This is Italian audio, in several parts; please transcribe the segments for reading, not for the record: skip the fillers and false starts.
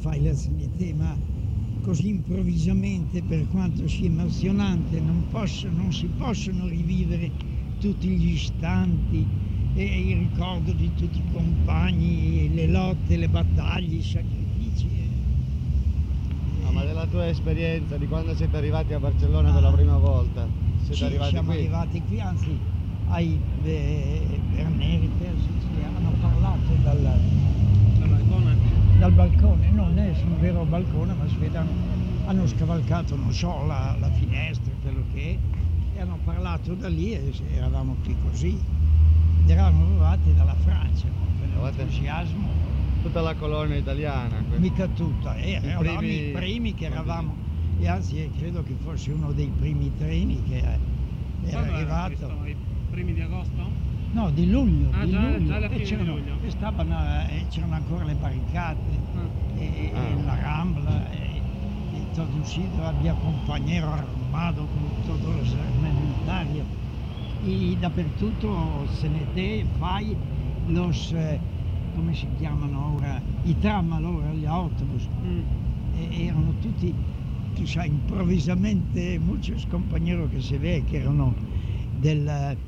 fai lezioni di te, ma così improvvisamente, per quanto sia emozionante, non si possono rivivere tutti gli istanti e il ricordo di tutti i compagni, le lotte, le battaglie, i sacrifici. No, ma della tua esperienza, di quando siete arrivati a Barcellona per la prima volta? Siamo arrivati qui, anzi ai Bernerites hanno parlato dal balcone, non è un vero balcone, ma si vede, hanno scavalcato, non so, la finestra, quello che è, e hanno parlato da lì e eravamo qui così. Ed eravamo arrivati dalla Francia, con l'entusiasmo. Tutta la colonia italiana. Mica tutta, eravamo i primi che eravamo, e anzi credo che fosse uno dei primi treni che era arrivato. I primi di agosto? No, di luglio. Ah, di già luglio. alla fine di luglio. C'erano ancora le barricate e la Rambla e todo un sitio había compañero armado con todos los armamentarios y dappertutto CNT, FAI, come si chiamano ora, i tram allora, gli autobus, e erano tutti, tu sai, improvvisamente muchos compañeros che si vede che erano del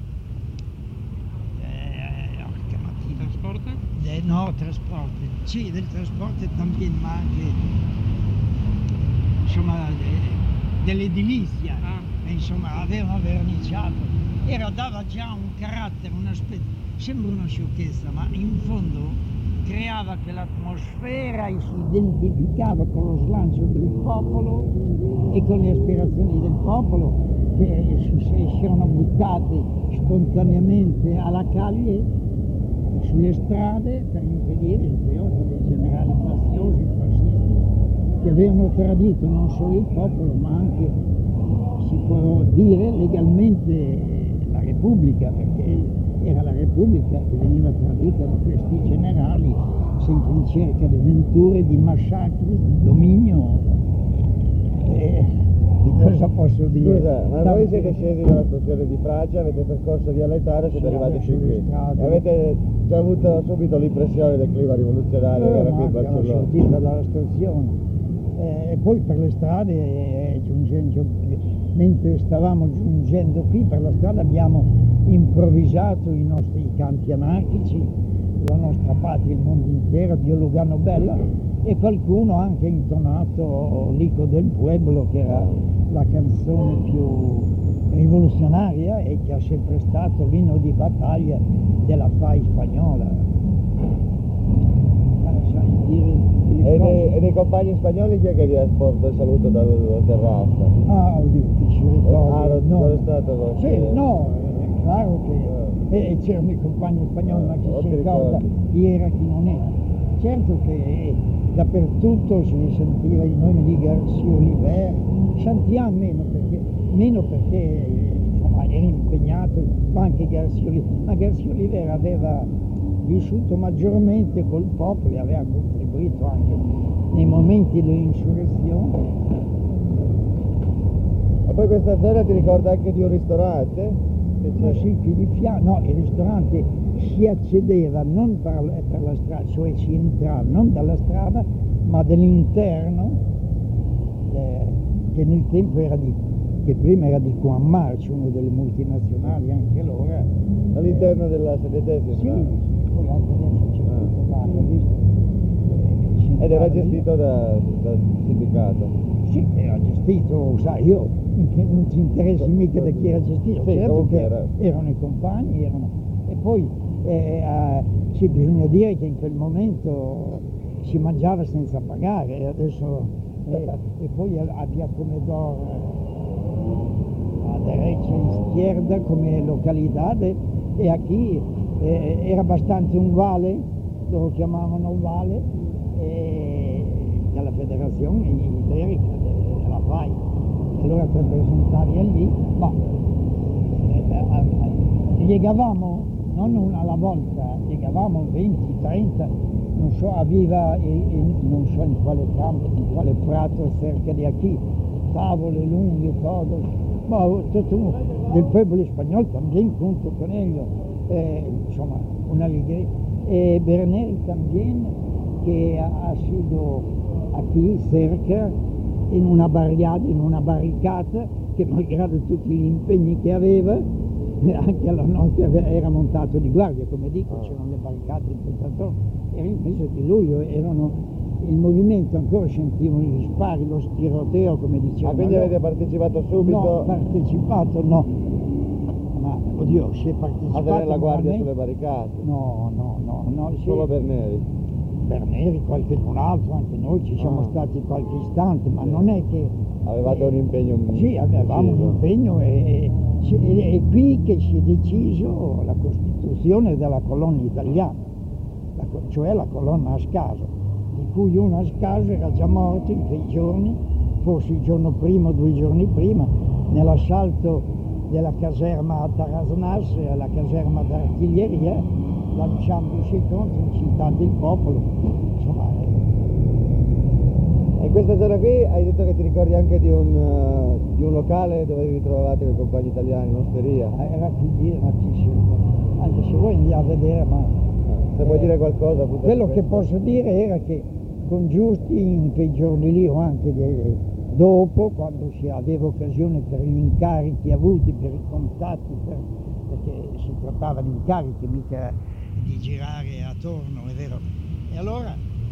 trasporto? No, trasporto, sì, del trasporto también, ma anche insomma dell'edilizia, insomma avevano verniciato, dava già un carattere, sembra una sciocchezza, ma in fondo creava quell'atmosfera e si identificava con lo slancio del popolo e con le aspirazioni del popolo che si erano buttate spontaneamente alla calle, sulle strade, per impedire il trionfo dei generali faziosi, fascisti, che avevano tradito non solo il popolo, ma anche, si può dire, legalmente la Repubblica, perché era la Repubblica che veniva tradita da questi generali, sempre in cerca di avventure, di massacri, di dominio. Cosa posso dire? Scusa, ma voi siete scesi dalla stazione di Francia, avete percorso via Laetare e siete arrivati fin qui. E avete già avuto subito l'impressione del clima rivoluzionario che era qui in Barcellona? Sono sortito dalla stazione e poi per le strade, mentre stavamo giungendo qui per la strada, abbiamo improvvisato i nostri canti anarchici, la nostra patria, il mondo intero, Dio Lugano Bella, e qualcuno ha anche intonato l'Ico del Pueblo, che era la canzone più rivoluzionaria e che ha sempre stato l'inno di battaglia della FAI spagnola. E dei compagni spagnoli chi è che vi ha portato il saluto dalla terrazza? Ci ricordo. Non è stato voi? Sì, no, è chiaro che c'erano i compagni spagnoli, ma chi si ricorda chi era chi non era. Certo che dappertutto si sentiva il nome di García Oliver, Chantian meno perché insomma, era impegnato, ma anche García Oliver. Ma García Oliver aveva vissuto maggiormente col popolo e aveva contribuito anche nei momenti dell'insurrezione. E poi questa zona ti ricorda anche di un ristorante? Sì, qui di fianco, no, il ristorante si accedeva non per la strada, cioè si entrava non dalla strada, ma dall'interno, che nel tempo che prima era di Coammarch, uno delle multinazionali, anche allora. All'interno della CDT? Sì, poi anche adesso c'è tutto l'anno, visto? Ed era gestito dal sindacato? Sì, era gestito, sai, io che non ti interessa mica da chi era gestito, sì, certo che erano i compagni, e poi sì, bisogna dire che in quel momento si mangiava senza pagare, adesso e poi a Via Comedor a derecha e izquierda come località, e a chi era abbastanza un vale, lo chiamavano vale, della Federazione Iberica, della FAI. Allora per presentare lì, ma piegavamo non una alla volta, piegavamo 20, 30, non so, aveva non so in quale campo, in quale prato cerca di qui, tavole lunghe, todo, ma tutto del pueblo spagnolo también junto con ellos, insomma una alegría. Berneri también, que ha qui cerca in una barricata che malgrado tutti gli impegni che aveva, anche alla notte era montato di guardia, come dico, c'erano le barricate in tutto attorno, era il mese di luglio, il movimento ancora sentivano gli spari, lo tiroteo, come dicevano. Quindi avete partecipato subito? No, partecipato no, ma oddio, si è partecipato. A tenere la guardia normalmente. sulle barricate? No. Solo Berneri? Berneri, qualcun altro, anche noi ci siamo stati qualche istante, ma non è che... Avevate un impegno? Sì, avevamo un impegno e è qui che si è deciso la costituzione della colonna italiana, cioè la colonna Ascaso, di cui uno Ascaso era già morto in quei giorni, forse il giorno prima o 2 giorni prima, nell'assalto della caserma a Tarasnas, la caserma d'artiglieria, lanciandosi contro, incitando il popolo. Insomma, E questa zona qui hai detto che ti ricordi anche di un locale dove vi ritrovavate con i compagni italiani, un'osteria? era qui, anche se vuoi andiamo a vedere, ma... Se vuoi dire qualcosa... Quello che posso dire era che con Giusti in quei giorni lì o anche dopo, quando si aveva occasione per gli incarichi avuti, per i contatti, perché si trattava di incarichi, mica di girare attorno, è vero. E allora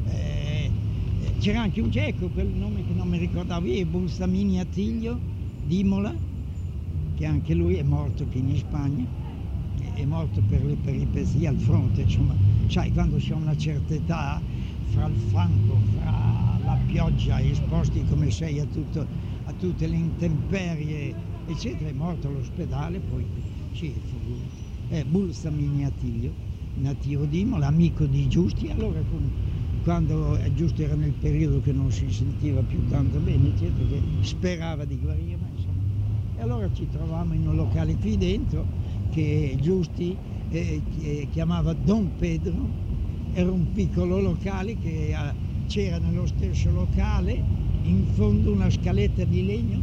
c'era anche un cieco, quel nome che non mi ricordavo io, Bulsamini Attilio di Imola, che anche lui è morto qui in Spagna, è morto per le peripezie al fronte, insomma, sai, quando si ha una certa età, fra il fango, fra la pioggia, esposti come sei a tutte le intemperie, eccetera, è morto all'ospedale, poi sì, fu Bulsamini Attilio, nativo di Imola, amico di Giusti, allora quando Giusto era nel periodo che non si sentiva più tanto bene, eccetera, che sperava di guarire, ma insomma. E allora ci trovavamo in un locale qui dentro che Giusti chiamava Don Pedro, era un piccolo locale che c'era nello stesso locale in fondo una scaletta di legno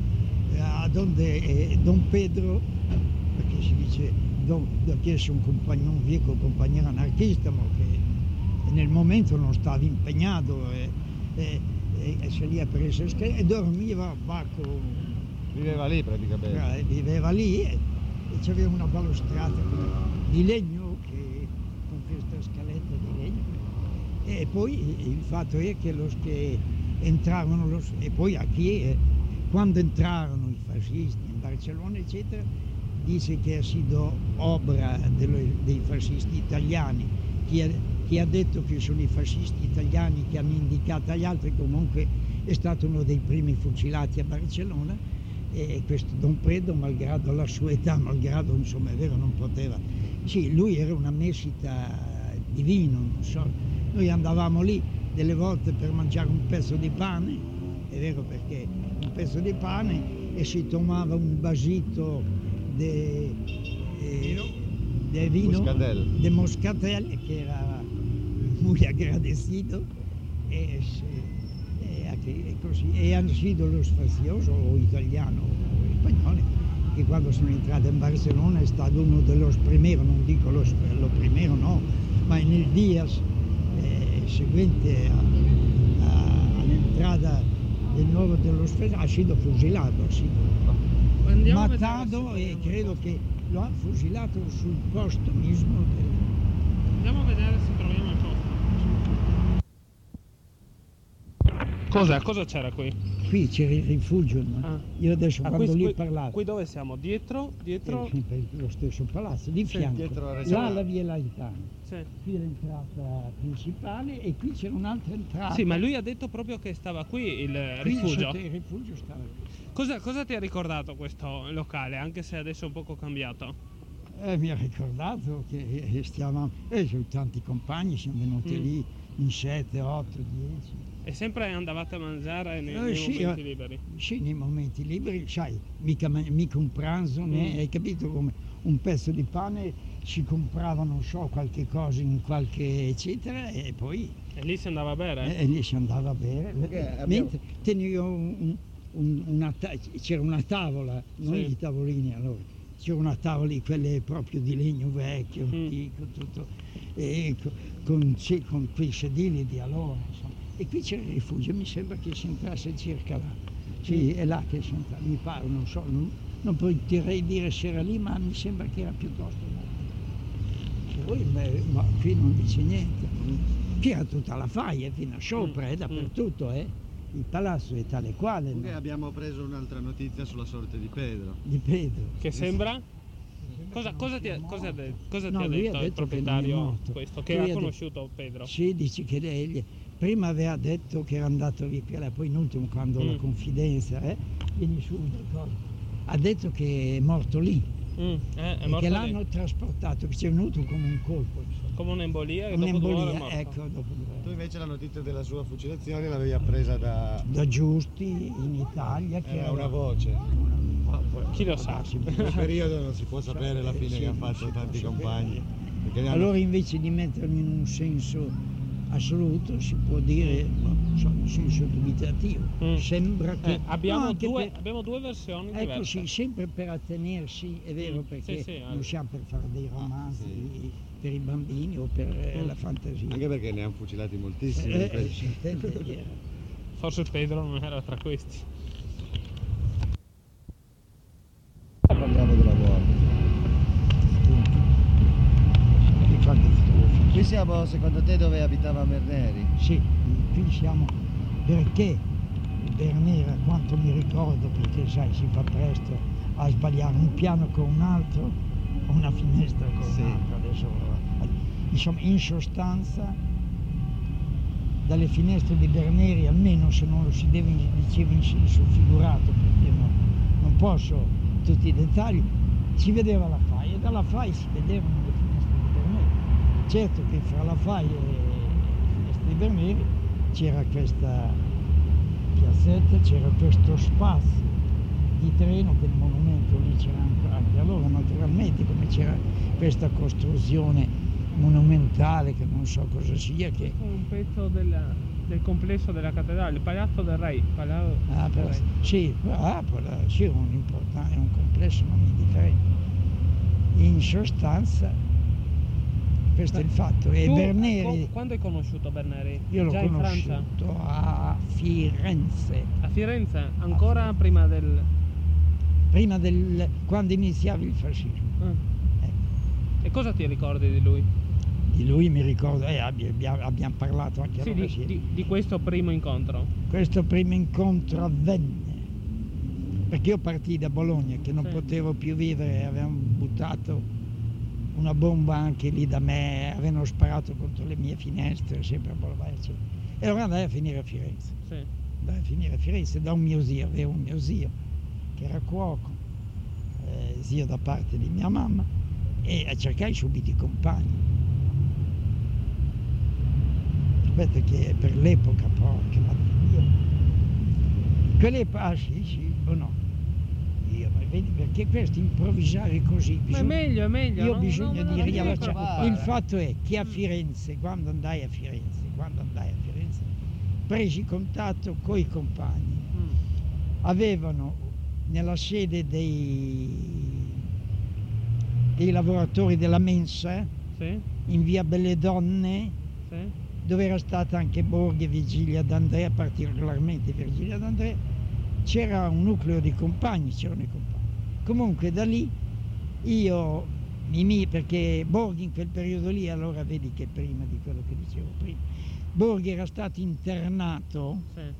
donde Don Pedro, perché si dice che è un viejo compagnero anarchista, ma che nel momento non stava impegnato e se lì ha preso e dormiva a Bacco. Viveva lì praticamente? Viveva lì e c'aveva una balustrata di legno con questa scaletta di legno. E poi il fatto è che entrarono e poi quando entrarono i fascisti in Barcellona, eccetera, dice che ha sido opera dei fascisti italiani. Chi ha detto che sono i fascisti italiani che hanno indicato agli altri, comunque è stato uno dei primi fucilati a Barcellona, e questo Don Pedro, malgrado la sua età, malgrado, insomma, è vero, non poteva. Sì, lui era una mesita di vino, non so. Noi andavamo lì delle volte per mangiare un pezzo di pane, è vero, perché un pezzo di pane, e si tomava un vasito di vino, di Moscatel, che era molto agradecido, e così. E hanno sido lo sfazioso italiano o spagnolo che quando sono entrato in Barcellona è stato uno dello primero, non dico lo primero no, ma nel días seguente all'entrata del nuovo dello sfazioso ha sido fusilato, matato, e credo che lo hanno fusilato sul posto mismo Andiamo a vedere se troviamo il posto. Cosa c'era qui? Qui c'era il rifugio, no? Io adesso quando lì parlavo. Qui dove siamo? Dietro? Lo stesso palazzo, di fianco. Là la via Laetana. Sì. Qui è l'entrata principale e qui c'era un'altra entrata. Sì, ma lui ha detto proprio che stava qui il rifugio. Il rifugio stava qui. Cosa ti ha ricordato questo locale, anche se adesso è un poco cambiato? Mi ha ricordato che sono tanti compagni, siamo venuti lì in 7, 8, 10. E sempre andavate a mangiare nei momenti liberi? Sì, nei momenti liberi, sai, mica un pranzo, hai capito, come un pezzo di pane, si comprava, non so, qualche cosa in qualche eccetera, e poi... E lì si andava a bere? E lì si andava a bere, mentre c'era una tavola, non i tavolini allora, c'era una tavola di quelle proprio di legno vecchio, antico, tutto, e con quei sedili di allora, insomma. E qui c'era il rifugio, mi sembra che si entrasse circa là. Sì, è là che si entra, mi pare, non so, non potrei dire se era lì, ma mi sembra che era piuttosto là. Poi, ma qui non dice niente. Qui era tutta la faia, fino a sopra, dappertutto, Il palazzo è tale quale. Comunque abbiamo preso un'altra notizia sulla sorte di Pedro. Di Pedro. Che sembra? Cosa ti ha detto il proprietario questo? Che ha conosciuto Pedro? Sì, dice che lei prima aveva detto che era andato via, poi in ultimo quando la confidenza, vieni su, ha detto che è morto lì. È morto che lì. L'hanno trasportato, che ci è venuto come un colpo. Come un'embolia? Che Un'embolia, ecco, dopo 2 ore. Tu invece la notizia della sua fucilazione l'avevi appresa da Giusti in Italia, che era una voce. Chi lo sa? In quel periodo non si può sapere la fine che hanno fatto tanti compagni. Allora invece di metterlo in un senso assoluto si può dire in senso dubitativo. Sembra che abbiamo due versioni diverse. Ecco sì, sempre per attenersi, è vero, perché non siamo per fare dei romanzi per i bambini o per la fantasia. Anche perché ne hanno fucilati moltissimi. Si intende. Forse Pedro non era tra questi. Parliamo della morte. Qui siamo, secondo te, dove abitava Berneri? Sì, qui siamo perché Berneri, a quanto mi ricordo, perché sai si fa presto a sbagliare un piano con un altro o una finestra con un'altra. Adesso, insomma, in sostanza dalle finestre di Berneri, almeno se non lo si diceva in senso figurato, perché non posso tutti i dettagli, si vedeva la faia e dalla faia si vedevano le finestre di Berneri. Certo che fra la faia e le finestre di Berneri c'era questa piazzetta, c'era questo spazio di treno, che il monumento lì c'era anche allora, naturalmente, come c'era questa costruzione monumentale che non so cosa sia, che un pezzo del complesso della cattedrale, il Palazzo del Re. Sì, è un complesso non indifferente. In sostanza questo è il fatto. E Berneri, quando hai conosciuto Berneri? Io l'ho Già conosciuto in Francia? a Firenze. A Firenze? Ancora prima del... quando iniziava il fascismo. E cosa ti ricordi di lui? Di lui mi ricordo, abbiamo parlato anche allora. Di questo primo incontro? Questo primo incontro avvenne perché io partii da Bologna, che non potevo più vivere, avevano buttato una bomba anche lì da me, avevano sparato contro le mie finestre, sempre a Bologna, eccetera. E allora andai a finire a Firenze. Andai a finire a Firenze da un mio zio, avevo un mio zio che era cuoco, zio da parte di mia mamma, e cercai subito i compagni. Aspetta che per l'epoca, porca io quell'epoca, sì o no? Vedi, perché questo improvvisare così ma è meglio io ho bisogno di riallacciare. Il fatto è che a Firenze, quando andai a Firenze, presi contatto coi compagni. Avevano nella sede dei lavoratori della mensa, in via Belle Donne, dove era stata anche Borghi e Virgilia D'Andrea, particolarmente Virgilia D'Andrea, c'era un nucleo di compagni, c'erano i compagni. Comunque da lì io, perché Borghi in quel periodo lì, allora vedi che prima di quello che dicevo prima, Borghi era stato internato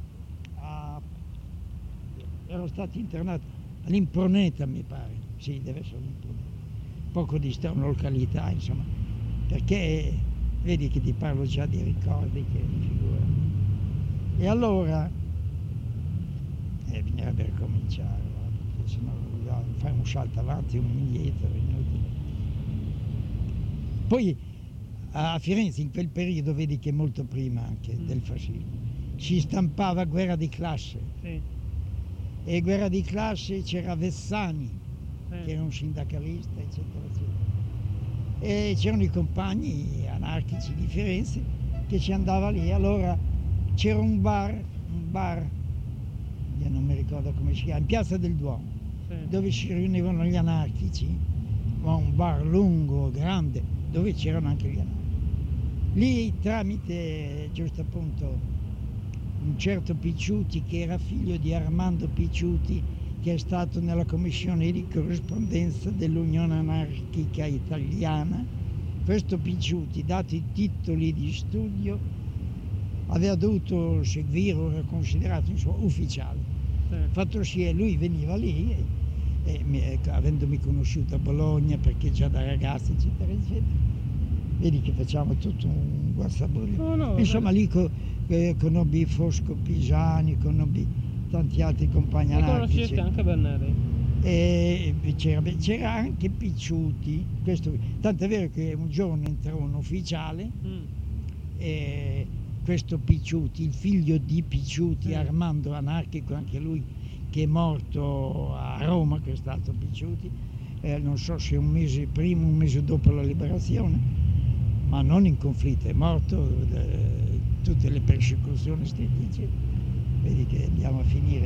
all'Impruneta, mi pare, sì, deve essere l'Impruneta, poco distante, una località, insomma, perché vedi che ti parlo già di ricordi che figura. E allora bisognerebbe ricominciare, perché sennò fai un salto avanti e un indietro, inutile. Poi a Firenze in quel periodo, vedi che molto prima anche del fascismo, si stampava Guerra di classe. E Guerra di classe c'era Vessani, che era un sindacalista, eccetera, eccetera. E c'erano i compagni anarchici di Firenze che ci andava lì. Allora c'era un bar, io non mi ricordo come si chiama, in Piazza del Duomo, dove si riunivano gli anarchici, ma un bar lungo, grande, dove c'erano anche gli anarchici. Lì tramite, giusto appunto, un certo Picciuti che era figlio di Armando Picciuti, che è stato nella commissione di corrispondenza dell'Unione Anarchica Italiana. Questo Picciuti, dati i titoli di studio, aveva dovuto seguire, era considerato ufficiale. Fatto sì, lui veniva lì avendomi conosciuto a Bologna, perché già da ragazzi eccetera eccetera, vedi che facciamo tutto un guazzabuglio. Insomma lì conobbi Fosco Pisani, conobbi tanti altri compagni anarchici. Conoscete anche Bernardi? E c'era anche Picciuti, tanto è vero che un giorno entrò un ufficiale, e questo Picciuti, il figlio di Picciuti, Armando anarchico anche lui, che è morto a Roma, che è stato Picciuti, non so se un mese prima, un mese dopo la liberazione, ma non in conflitto, è morto tutte le persecuzioni, vedi che andiamo a finire.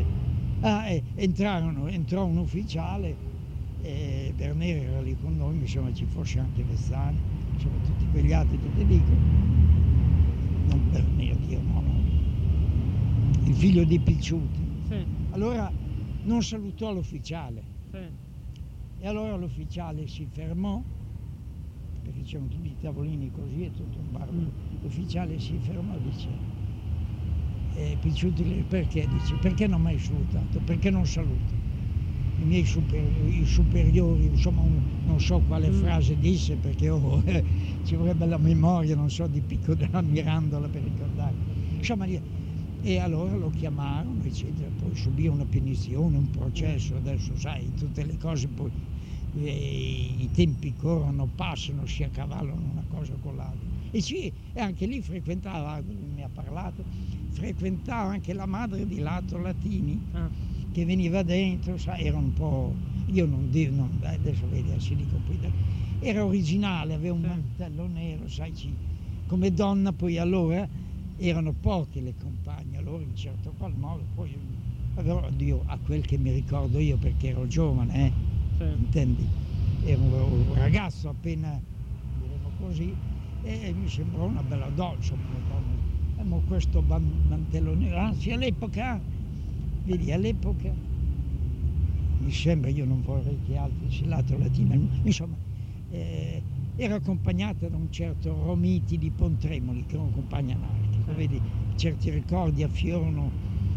Entrò un ufficiale, e Berneri era lì con noi, insomma ci fosse anche Vessani, insomma tutti quegli altri che ti dico, non Berneri, Dio no, il figlio di Picciuti. Allora non salutò l'ufficiale, e allora l'ufficiale si fermò, perché c'erano tutti i tavolini così e tutto un bar. L'ufficiale si fermò e dice, Picciuti, perché? Dice, perché non mi hai salutato? Perché non saluti? I miei superiori, insomma non so quale frase disse, perché ci vorrebbe la memoria, non so, di Pico della Mirandola per ricordare. Insomma, e allora lo chiamarono, eccetera, poi subì una punizione, un processo, adesso sai, tutte le cose poi i tempi corrono, passano, si accavallano una cosa con l'altra. E anche lì frequentava, mi ha parlato, frequentava anche la madre di Lato Latini, che veniva dentro, sai, era un po', adesso vedi, si dico poi, era originale, aveva un mantello nero, sai, come donna poi allora erano poche le compagne, allora in certo qual modo, poi oddio, a quel che mi ricordo io, perché ero giovane, intendi, ero un ragazzo appena, diremo così, e mi sembrò una bella donna, insomma, questo mantello nero, anzi all'epoca, vedi, all'epoca, mi sembra, io non vorrei che altri si Lato Latino, insomma, era accompagnata da un certo Romiti di Pontremoli, che era un compagno anarchico, vedi, certi ricordi affiorano.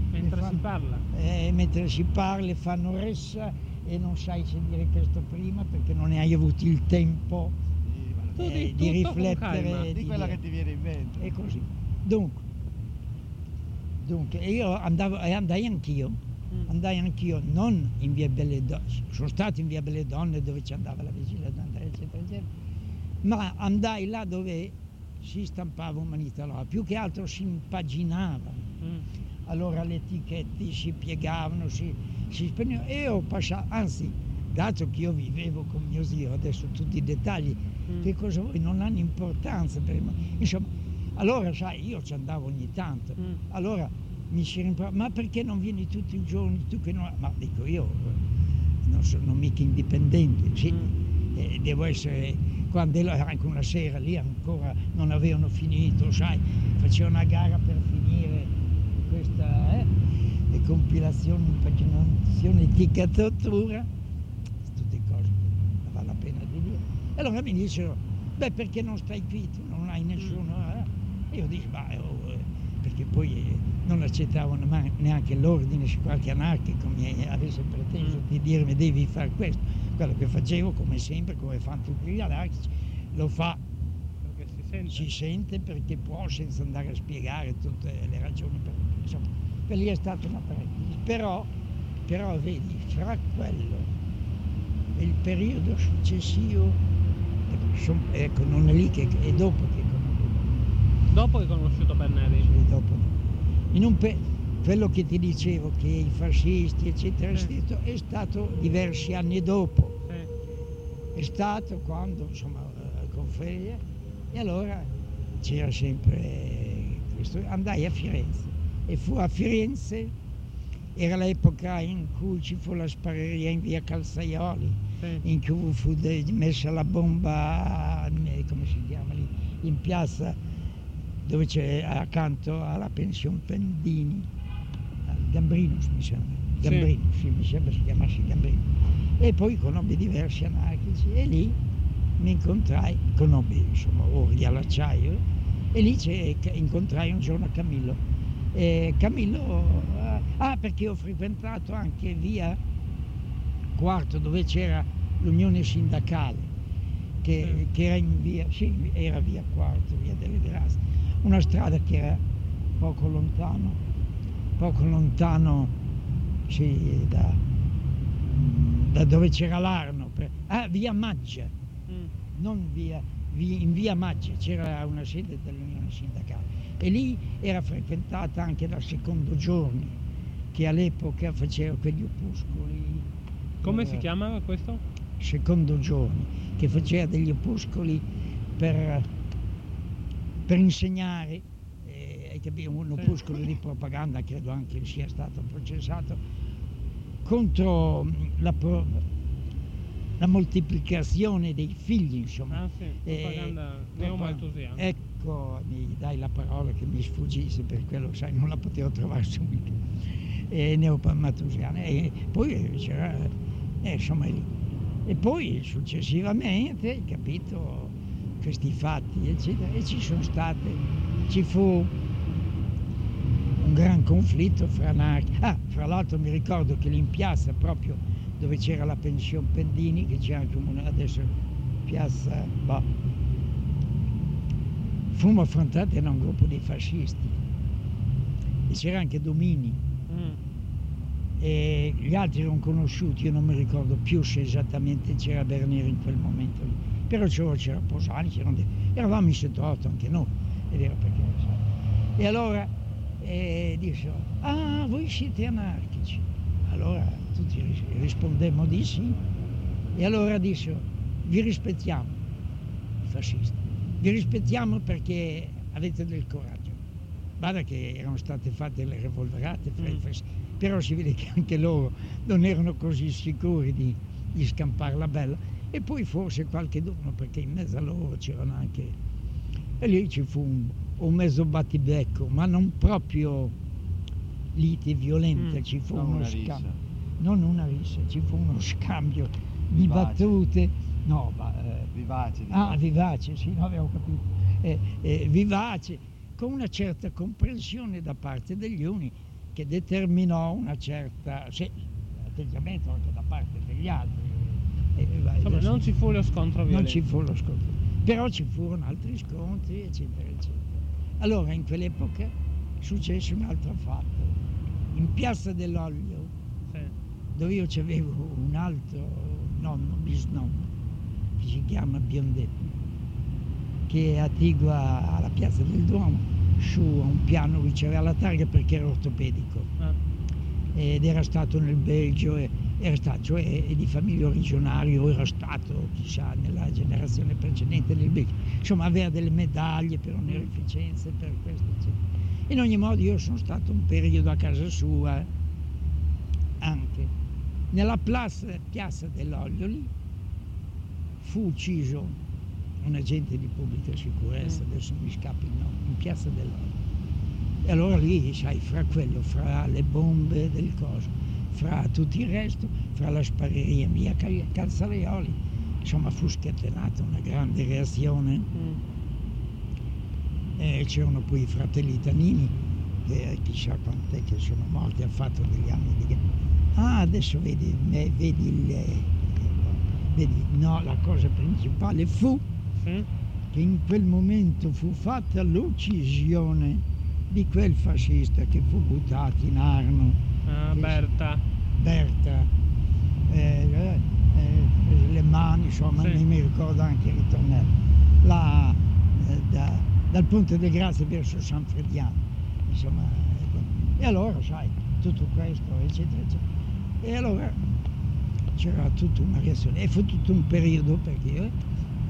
Mentre si parla, fanno ressa e non sai se dire questo prima, perché non ne hai avuto il tempo di riflettere. Di quella che ti viene in mente. E così. Dunque io andai anch'io, non in via Belle Donne, sono stato in via Belle Donne dove ci andava la vigilanza, eccetera, eccetera, ma andai là dove si stampava Umanità, più che altro si impaginava. Allora le etichette si piegavano, si spegnevano, e ho passato, anzi, dato che io vivevo con mio zio, adesso tutti i dettagli, che cosa vuoi, non hanno importanza per me. Insomma, allora sai, io ci andavo ogni tanto, allora mi si rimprovera, ma perché non vieni tutti i giorni, tu che non... Ma dico io, non sono mica indipendente, sì, devo essere, quando anche una sera lì ancora non avevano finito, sai, facevano una gara per finire questa compilazione, impaginazione, etichettatura, tutte cose che vale la pena di dire. E allora mi dicevano, beh, perché non stai qui, tu non hai nessuno, E io dico, perché poi non accettavano neanche l'ordine se qualche anarchico mi avesse preteso di dirmi devi fare questo. Quello che facevo, come sempre, come fanno tutti gli anarchici, lo fa, si sente perché può, senza andare a spiegare tutte le ragioni, insomma, per lì è stata una parentesi. Però vedi, fra quello e il periodo successivo, ecco, non è lì che è dopo che dopo che ho conosciuto Bernardi. Sì, dopo. Quello che ti dicevo, che i fascisti, eccetera, è stato diversi anni dopo. È stato quando, insomma, con Freire, e allora c'era sempre questo. Andai a Firenze, e fu a Firenze, era l'epoca in cui ci fu la spareria in via Calzaioli, in cui fu messa la bomba, come si chiama lì, in piazza dove c'è accanto alla pensione Pendini, Gambrinus mi sembra, Gambrinus, sì, mi sembra si chiamasse Gambrinus. E poi conobbi diversi anarchici e lì mi incontrai, conobbi insomma ori all'acciaio, e lì incontrai un giorno Camillo. Camillo, perché ho frequentato anche via Quarto dove c'era l'unione sindacale, che era in via, sì, era via Quarto, via delle Grazie, una strada che era poco lontano sì, da dove c'era l'Arno, via Maggia, non in via Maggia c'era una sede dell'unione sindacale e lì era frequentata anche da Secondo Giorni, che all'epoca faceva quegli opuscoli. Come si chiamava questo? Secondo Giorni, che faceva degli opuscoli per insegnare, un opuscolo di propaganda, credo anche sia stato processato, contro la moltiplicazione dei figli, insomma. Propaganda neomalthusiana. Ecco, mi dai la parola che mi sfuggisse, per quello, sai, non la potevo trovare subito. Neomalthusiana. E poi c'era, insomma, lì. E poi successivamente, capito, questi fatti, eccetera, e ci fu un gran conflitto fra anarchici. Fra l'altro mi ricordo che lì in piazza, proprio dove c'era la pensione Pendini, che c'è anche adesso piazza, fummo affrontati da un gruppo di fascisti e c'era anche Domini e gli altri erano conosciuti, io non mi ricordo più se esattamente c'era Bernieri in quel momento lì, però c'era Posani, eravamo in 7-8 anche noi, è vero, perché e allora dissero, voi siete anarchici, allora tutti rispondemmo di sì, e allora dissero, vi rispettiamo, i fascisti, vi rispettiamo perché avete del coraggio. Guarda che erano state fatte le revolverate fra i fascisti, però si vede che anche loro non erano così sicuri di scampare la bella, e poi forse qualche dono, perché in mezzo a loro c'erano anche, e lì ci fu un mezzo battibecco, ma non proprio lite violente, ci fu uno scambio, non una rissa, ci fu uno scambio di battute, vivace, sì, no, avevo capito, vivace, con una certa comprensione da parte degli uni, che determinò una certa atteggiamento anche da parte degli altri. Insomma, non ci fu lo scontro violento. Non ci fu lo scontro, però ci furono altri scontri, eccetera, eccetera. Allora, in quell'epoca successe un altro fatto. In Piazza dell'Olio, dove io avevo un altro bisnonno, che si chiama Biondetto, che è attigua alla Piazza del Duomo, su a un piano lui c'aveva la targa perché era ortopedico ed era stato nel Belgio, era stato, cioè è di famiglia originaria, o era stato chissà nella generazione precedente del Belgio, insomma aveva delle medaglie per onorificenze, per questo eccetera. In ogni modo io sono stato un periodo a casa sua, anche nella Piazza dell'Olio lì fu ucciso un agente di pubblica sicurezza, adesso mi scappa il nome, in Piazza dell'Olio. E allora lì, sai, fra quello, fra le bombe del coso, fra tutto il resto, fra la spareria via Calzaioli, insomma fu scatenata una grande reazione. C'erano poi i fratelli Tanini, che chissà quant'è che sono morti, hanno fatto degli anni di guerra. Adesso vedi, la cosa principale fu che in quel momento fu fatta l'uccisione di quel fascista che fu buttato in Arno. Berta. Le mani, insomma, non mi ricordo anche il ritornello. Dal Ponte del Grazia verso San Frediano, insomma. E allora, sai, tutto questo, eccetera, eccetera. E allora c'era tutta una reazione, e fu tutto un periodo perché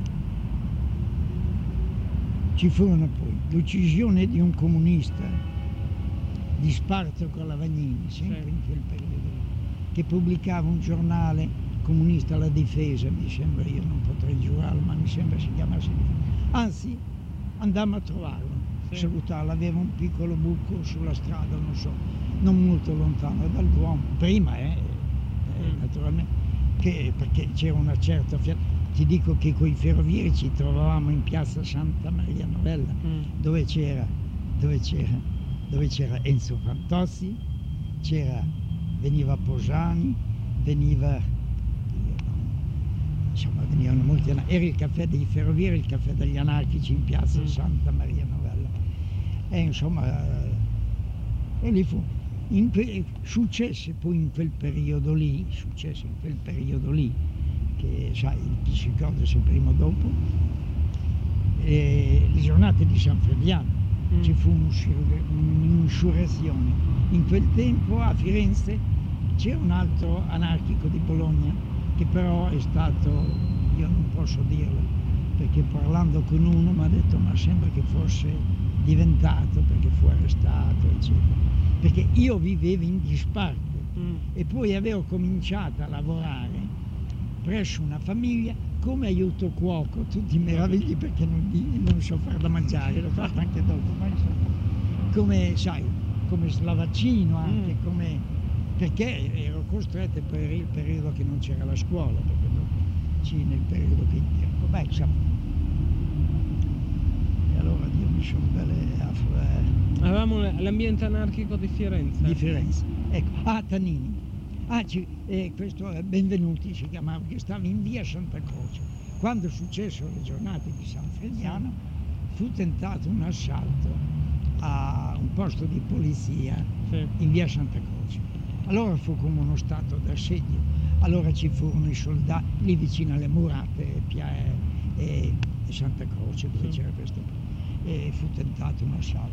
ci furono poi l'uccisione di un comunista, di Spartaco Lavagnini, sempre in quel periodo, che pubblicava un giornale comunista, La Difesa, mi sembra, io non potrei giurarlo, ma mi sembra si chiamasse Difesa. Anzi, andammo a trovarlo salutarla, aveva un piccolo buco sulla strada, non so, non molto lontano dal Duomo, prima naturalmente, perché c'era una certa ti dico che coi ferrovieri ci trovavamo in piazza Santa Maria Novella, dove c'era Enzo Fantozzi, veniva Posani, venivano molti, era il caffè dei ferrovieri, il caffè degli anarchici in piazza Santa Maria Novella, e insomma e lì fu. Successe poi in quel periodo lì, che sai, chi si ricorda se prima o dopo, le giornate di San Frediano, ci fu un'insurrezione. In quel tempo a Firenze c'era un altro anarchico di Bologna, che però è stato, io non posso dirlo, perché parlando con uno mi ha detto ma sembra che fosse diventato, perché fu arrestato, eccetera. Perché io vivevo in disparte e poi avevo cominciato a lavorare presso una famiglia come aiuto cuoco, tutti meravigli perché non so fare da mangiare, l'ho fatto anche dopo, ma insomma, come sai, come slavaccino anche, perché ero costretto per il periodo che non c'era la scuola, perché dopo nel periodo che beh insomma. E allora Dio mi sono Avevamo l'ambiente anarchico di Firenze. Di Firenze, ecco, Tannini. Questo Benvenuti si chiamava, che stava in via Santa Croce. Quando successero le giornate di San Frediano fu tentato un assalto a un posto di polizia in via Santa Croce. Allora fu come uno stato d'assedio. Allora ci furono i soldati lì vicino alle murate e Santa Croce, dove c'era questo. E fu tentato un assalto,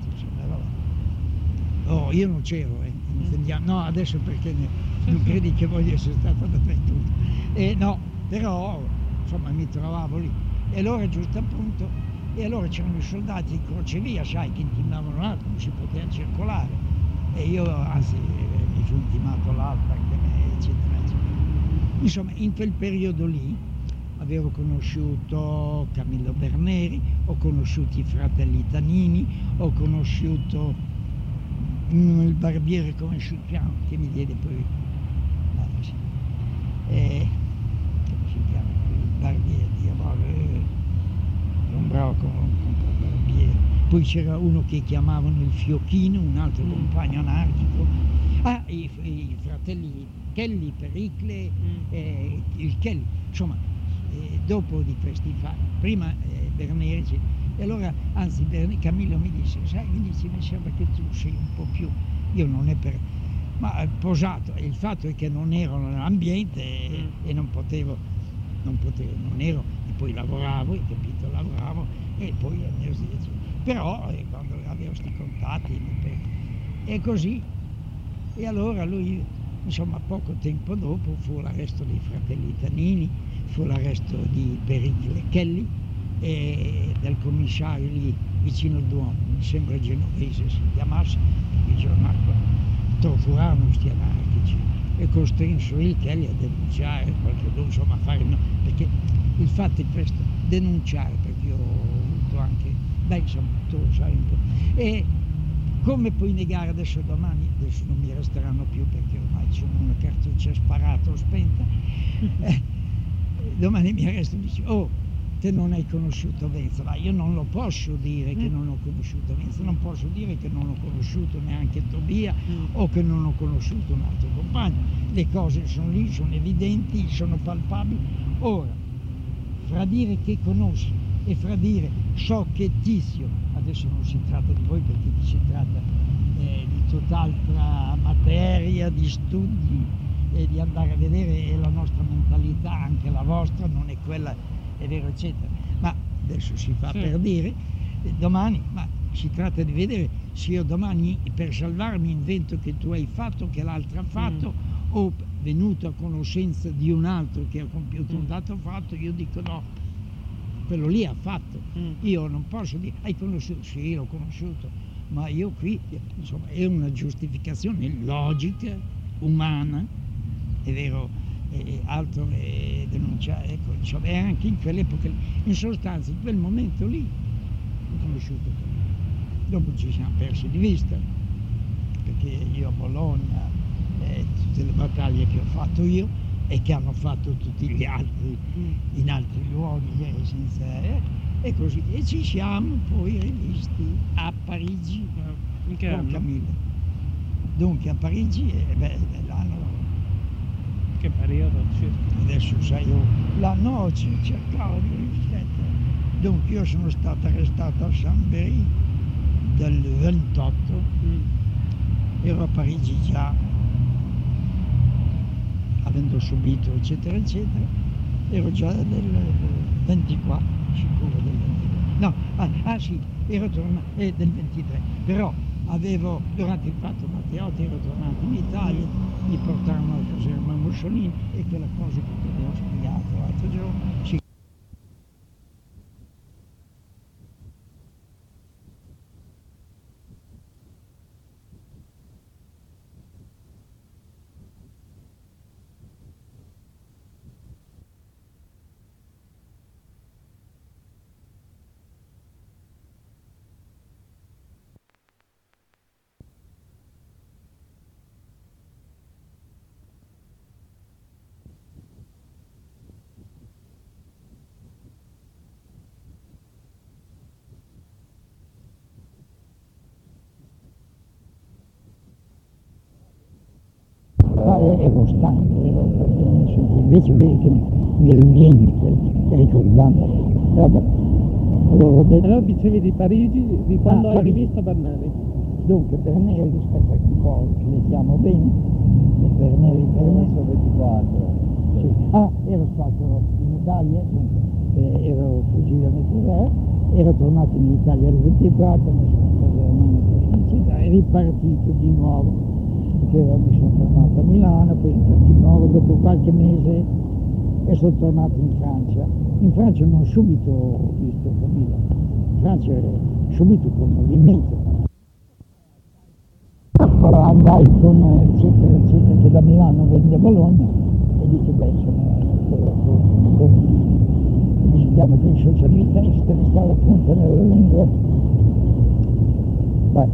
io non c'ero, no, adesso perché non credi che voglio essere stato dappertutto, no, però insomma mi trovavo lì, e allora giusto appunto, e allora c'erano i soldati in crocevia, sai, che intimavano l'altro, non si poteva circolare, e io anzi mi fu intimato l'altro anche me, eccetera, eccetera. Insomma, in quel periodo lì avevo conosciuto Camillo Berneri, ho conosciuto i fratelli Tannini, ho conosciuto il barbiere conosciuto che mi diede poi come si chiama il barbiere, un bravo barbiere. Poi c'era uno che chiamavano il Fiocchino, un altro compagno anarchico, i fratelli Kelly, Pericle, il Kelly, insomma. Dopo di questi fatti, prima Berneri, e allora anzi Camillo mi disse, sai, mi sembra che tu sei un po' più, io non è per, ma posato, e il fatto è che non ero nell'ambiente e non ero, e poi lavoravo, hai capito, e poi però quando avevo questi contatti, e così, e allora lui, insomma, poco tempo dopo fu l'arresto dei fratelli Tannini, fu l'arresto di Pericle Kelly e del commissario lì vicino al Duomo, mi sembra genovese si chiamasse, il giornale, torturarono questi anarchici e costrinsero il Kelly a denunciare insomma a fare perché il fatto è questo, denunciare, perché io ho avuto anche, insomma, tu lo sai un po', e come puoi negare adesso non mi resteranno più perché ormai sono una cartuccia sparata o spenta, domani mi arresto e dici, te non hai conosciuto Venza, ma io non lo posso dire che non ho conosciuto Venza, non posso dire che non ho conosciuto neanche Tobia o che non ho conosciuto un altro compagno, le cose sono lì, sono evidenti, sono palpabili. Ora, fra dire che conosci e fra dire so che Tizio, adesso non si tratta di voi perché si tratta di tutt'altra materia, di studi e di andare a vedere, e la nostra mentalità, anche la vostra, non è quella, è vero, eccetera, ma adesso si fa per dire, domani, ma si tratta di vedere se io domani per salvarmi invento che tu hai fatto, che l'altro ha fatto, o venuto a conoscenza di un altro che ha compiuto un dato fatto, io dico no, quello lì ha fatto, io non posso dire, hai conosciuto? Sì, l'ho conosciuto, ma io qui, insomma, è una giustificazione logica, umana, è vero, altro è denunciare, ecco, insomma, e anche in quell'epoca, in sostanza, in quel momento lì, ho conosciuto te. dopo ci siamo persi di vista, perché io a Bologna, tutte le battaglie che ho fatto io e che hanno fatto tutti gli altri in altri luoghi, e così, e ci siamo poi rivisti a Parigi con Camille. Dunque a Parigi l'anno, che periodo? Adesso sai, l'anno cercavo di riflettere. Dunque io sono stato arrestato a Chambéry del 28, ero a Parigi già, avendo subito eccetera eccetera, ero già del 24, sicuro del 23. No, sì, ero tornato del 23, però durante il fatto Matteotti ero tornato in Italia, mi portarono alla caserma Mussolini e quella cosa che ti avevo spiegato l'altro giorno. Sì. Ero stanco, invece vedi che mi rivieni ricordando. Allora dicevi di Parigi, di quando hai rivisto Berneri? Dunque Berneri, aspetta un po', ci vediamo bene, e Berneri per me sono 24. Sì. Ero stato in Italia, dunque, ero fuggito da Mettere, ero tornato in Italia il 24, mi sono preso è ripartito di nuovo. Che mi sono tornato a Milano, poi di nuovo dopo qualche mese e sono tornato in Francia. In Francia non subito ho visto Camilla, in Francia subito con il movimento. Andai con eccetera eccetera, che da Milano venne a Bologna e dice si chiama qui il socialista e stare appunto nelle lingue. Vai,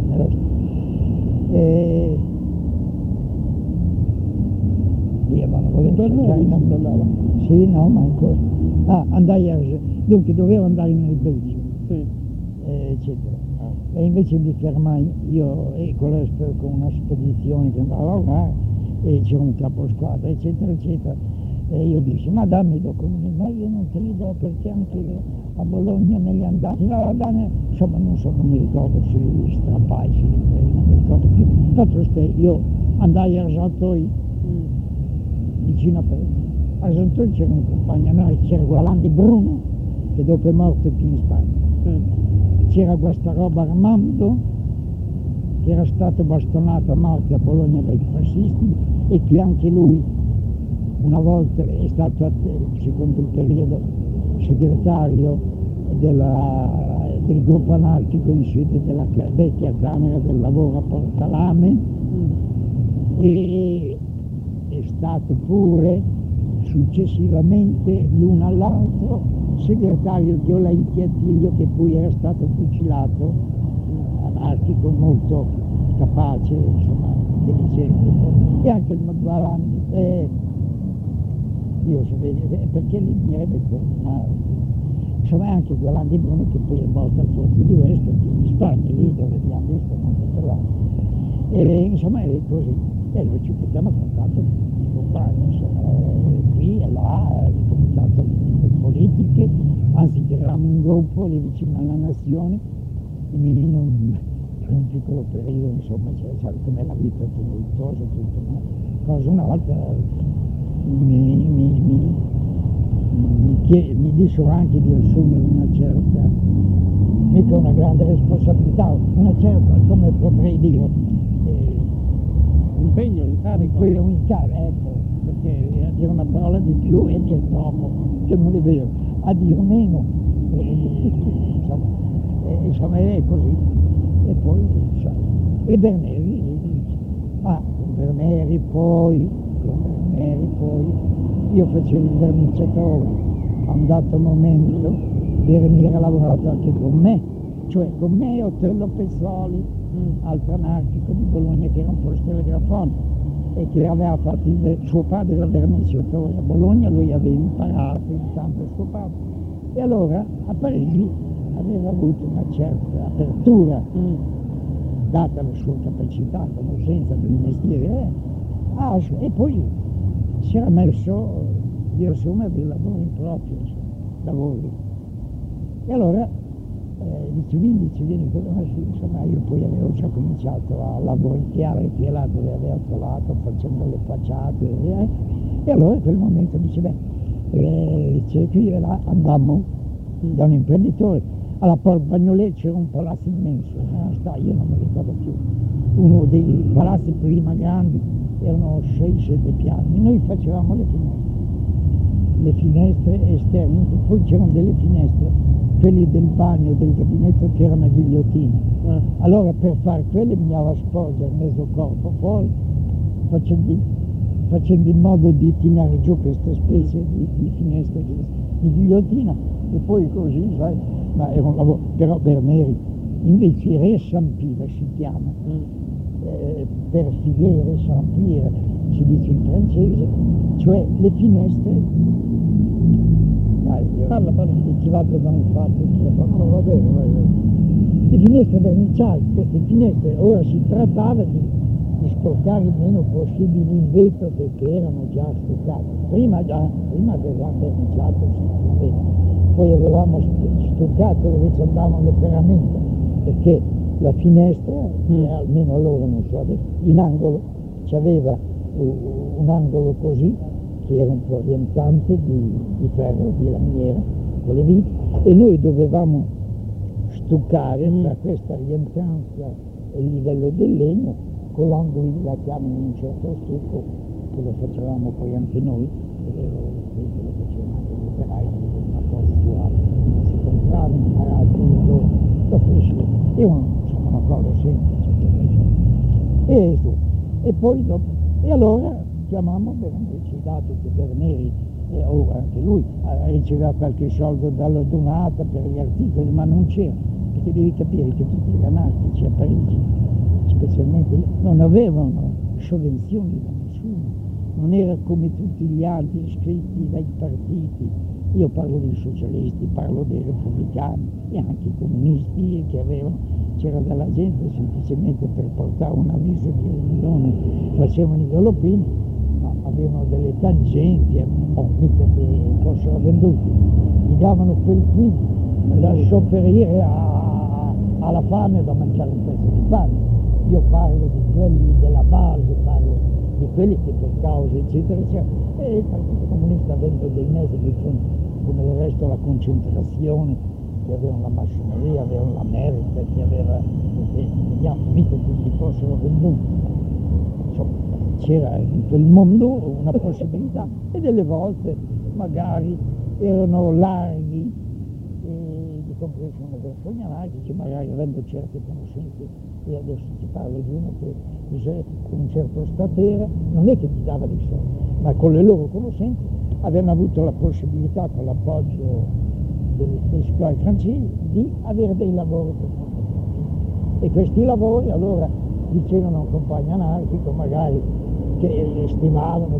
Sì, no, ma ancora. Andai dunque dovevo andare nel Belgio, eccetera. E invece mi fermai io con una spedizione che andava a lavorare e c'era un caposquadra, eccetera, eccetera. E io dissi, ma dammi i documenti, ma io non te li do perché anche a Bologna me li andati. Insomma, non mi ricordo se li strappai, se li presi, non mi ricordo più. Fatto io andai a Argenteuil, vicino a Argenteuil c'era un compagno, c'era Gualandi Bruno, che dopo è morto qui in Spagna. C'era questa roba Armando, che era stato bastonato a morte a Bologna dai fascisti, e qui anche lui, una volta è stato, secondo il periodo, segretario del gruppo anarchico in sede della vecchia Camera del Lavoro a Portalame, e è stato pure successivamente l'uno all'altro segretario di Olaiti Attilio, che poi era stato fucilato, anarchico molto capace, insomma, intelligente, e anche il Gualandi. Io so vedere perché li direbbe insomma anche Gualandi Bruno, che poi è morto al Forte di West in Spagna, lì dove abbiamo visto molto là. E insomma è così, e noi ci mettiamo a contatto i compagni, insomma, qui e là, il comitato politiche, anzi eravamo un gruppo lì vicino alla Nazione, e Milino per un piccolo periodo, insomma, c'era come la vita tumultuosa, tutto, una cosa, una volta mi dissero anche di assumere una certa, mica una grande responsabilità, una certa, come potrei dire, impegno, incarico. Un incarico, ecco, perché a dire una parola di più e dire troppo, che non è vero, a dire meno, insomma è così. E poi, e Berneri, Berneri poi, io facevo il verniciatore, a un dato momento Berneri ha lavorato anche con me, cioè con me Otello Pezzoli, altro anarchico di Bologna che era un postelegrafone e che aveva fatto suo padre era verniziatore a Bologna, lui aveva imparato intanto suo padre e allora a Parigi aveva avuto una certa apertura data la sua capacità, conoscenza del mestiere e poi si era messo di assumere dei lavori propri, lavori. E allora dice vieni con me, insomma io poi avevo già cominciato a lavoricchiare qui e là dove avevo trovato facendo le facciate e allora in quel momento dice dice qui e là andammo da un imprenditore alla Porta Bagnolet c'era un palazzo immenso, io non mi ricordo più, uno dei palazzi prima grandi, erano 6-7 piani, noi facevamo le finestre esterne, poi c'erano delle finestre, quelli del bagno, del gabinetto che erano ghigliottine. Allora per fare quelle bisognava sporgere mezzo corpo fuori, facendo in modo di tirare giù questa specie di finestre di ghigliottina e poi così, sai, ma era un lavoro, però Berneri invece resampire si chiama, per filiere, sampire, si dice in francese, cioè le finestre, ti vado da un fatto, no, va bene, le finestre verniciate, queste finestre, ora si trattava di sporcare il meno possibile in vetro perché erano già stuccate, prima avevamo verniciato, poi avevamo stuccato dove ci andavano le ferramenta, perché la finestra, almeno allora non so, in angolo c'aveva un angolo così che era un po' orientante di ferro, di lamiera, con le viti, e noi dovevamo stuccare tra questa rientranza e il livello del legno con l'angolo la chiamano in un certo stucco, che lo facevamo poi anche noi, lo facevano anche gli operai, una cosa uguale, si comprava imparato insomma una cosa semplice. E poi dopo, e allora chiamammo Berneri, dato che Berneri anche lui riceveva qualche soldo dalla donata per gli articoli, ma non c'era, perché devi capire che tutti gli anarchici a Parigi, specialmente non avevano sovvenzioni da nessuno, non era come tutti gli altri iscritti dai partiti. Io parlo dei socialisti, parlo dei repubblicani e anche i comunisti che c'era della gente semplicemente per portare un avviso di riunione, facevano i galoppini, ma avevano delle tangenti, mica che fossero venduti, gli davano quel qui da sopperire alla fame da mangiare un pezzo di pane. Io parlo di quelli della base, parlo di quelli che per cause eccetera eccetera, e il Partito Comunista avendo dei mezzi che sono come del resto la concentrazione, che avevano la massoneria, avevano la merita, che aveva, vediamo, mica tutti fossero venduti. Insomma, c'era in quel mondo una possibilità e delle volte magari erano larghi di comprensione verso gli anarchici, magari avendo certe conoscenze, e adesso ti parlo di uno che con un certo statera, non è che gli dava dei soldi, ma con le loro conoscenze avevano avuto la possibilità, con l'appoggio delle scuole francesi, di avere dei lavori per forza. E questi lavori allora dicevano a un compagno anarchico magari che stimavano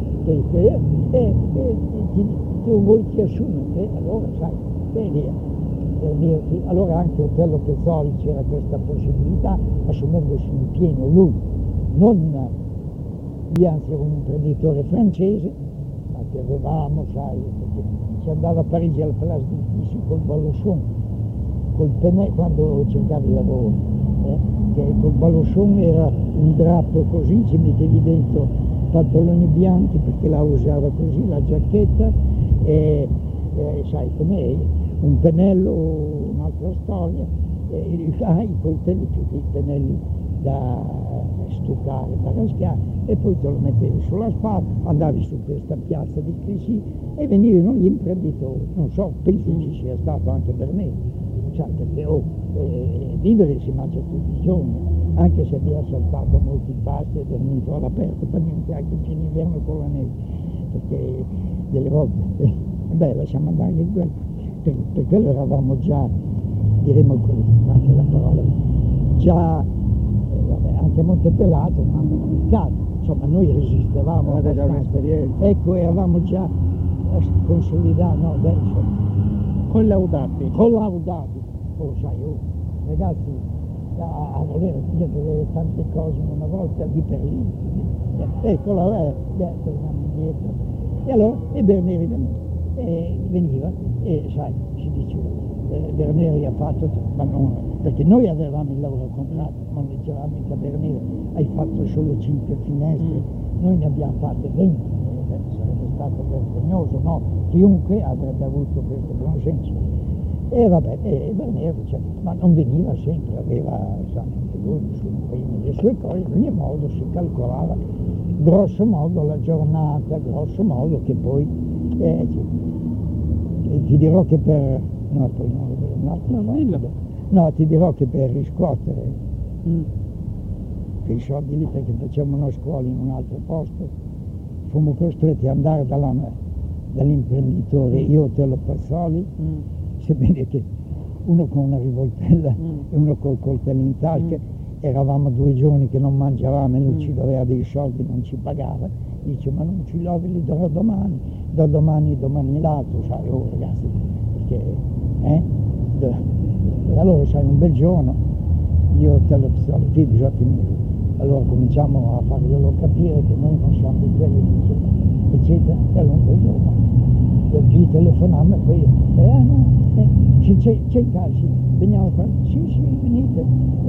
voi ti assumi, e allora sai, per dirti, allora anche Otello Pezzoli c'era questa possibilità, assumendosi in pieno lui, non anzi era un imprenditore francese, ma che avevamo, sai, perché ci andava a Parigi alla Place di col Balosson, col Penè, quando cercavi lavoro, che col Balosson era un drappo così, ci mettevi dentro pantaloni bianchi perché la usava così, la giacchetta, e sai com'è, un pennello, un'altra storia, i coltelli più che i pennelli da stuccare, da raschiare, e poi te lo mettevi sulla spalla, andavi su questa piazza di Clichy e venivano gli imprenditori, non so, penso ci sia stato anche per me, cioè, perché vivere si mangia tutti i giorni, anche se abbiamo saltato molti pasti e dormito all'aperto, per niente anche in inverno con la neve, perché delle volte, lasciamo andare per quello eravamo già diremo così, anche la parola, già vabbè, anche Montepelato, ma peccato, insomma noi resistevamo, avete già un'esperienza, ecco, eravamo già consolidati, no, beh, insomma, collaudati, oh sai, ragazzi, a voler dire tante cose in una volta lì per lì, ecco, torniamo indietro, e allora, e Berneri veniva, e sai, ci diceva, Berneri ha fatto, ma non, perché noi avevamo il lavoro contratto, ma dicevamo mica Berneri, hai fatto solo 5 finestre, noi ne abbiamo fatte 20, sarebbe stato vergognoso, no? Chiunque avrebbe avuto questo buon senso. E vabbè, Berneri, ma non veniva sempre, aveva, sai, anche lui le sue cose, in ogni modo si calcolava grosso modo la giornata, grosso modo che poi ti dirò che per no, poi no, ti dirò che per riscuotere quei soldi lì, perché facevamo una scuola in un altro posto, fummo costretti ad andare dall'imprenditore Iotelo Pazzoli, sebbene che uno con una rivoltella e uno col coltello in tasca, eravamo 2 giorni che non mangiavamo e non ci doveva dei soldi, non ci pagava, dice ma non ci lo li darò domani, da domani l'altro, sai, ragazzi, perché, e allora sai, un bel giorno, io te lo bisogna finire, allora cominciamo a farglielo capire che noi non siamo di quelli, eccetera, e allora un bel giorno, gli telefonammo e poi, c'è il calcio, veniamo qua, sì, venite,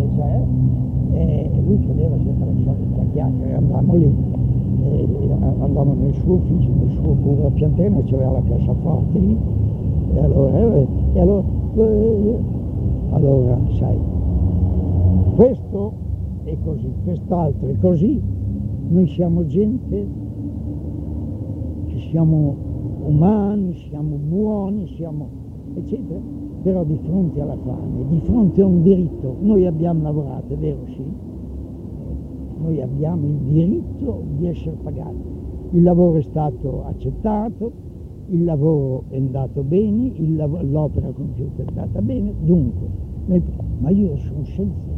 e lui credeva sempre la solita chiacchiera, andavamo lì, andavamo nel suo ufficio, nel suo pure a Pianteno, c'aveva la cassaforte lì, e allora, sai, questo è così, quest'altro è così, noi siamo gente, che siamo umani, siamo buoni, siamo eccetera, però di fronte alla fame, di fronte a un diritto, noi abbiamo lavorato, è vero, sì, noi abbiamo il diritto di essere pagati, il lavoro è stato accettato, il lavoro è andato bene, l'opera compiuta è andata bene, dunque, ma io sono senza,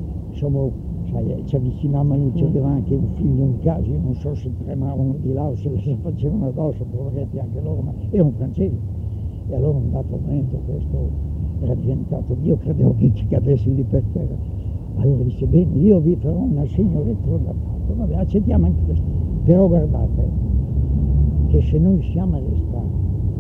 sai, ci avvicinavamo, c'aveva anche un figlio in casa, io non so se tremavano di là o se le facevano addosso, poveretti anche loro, ma erano francesi. E allora un dato momento questo era diventato, io credevo che ci cadessi lì per terra. Allora dice, bene, io vi farò un assegno retrodatato, vabbè, accettiamo anche questo. Però guardate, che se noi siamo arrestati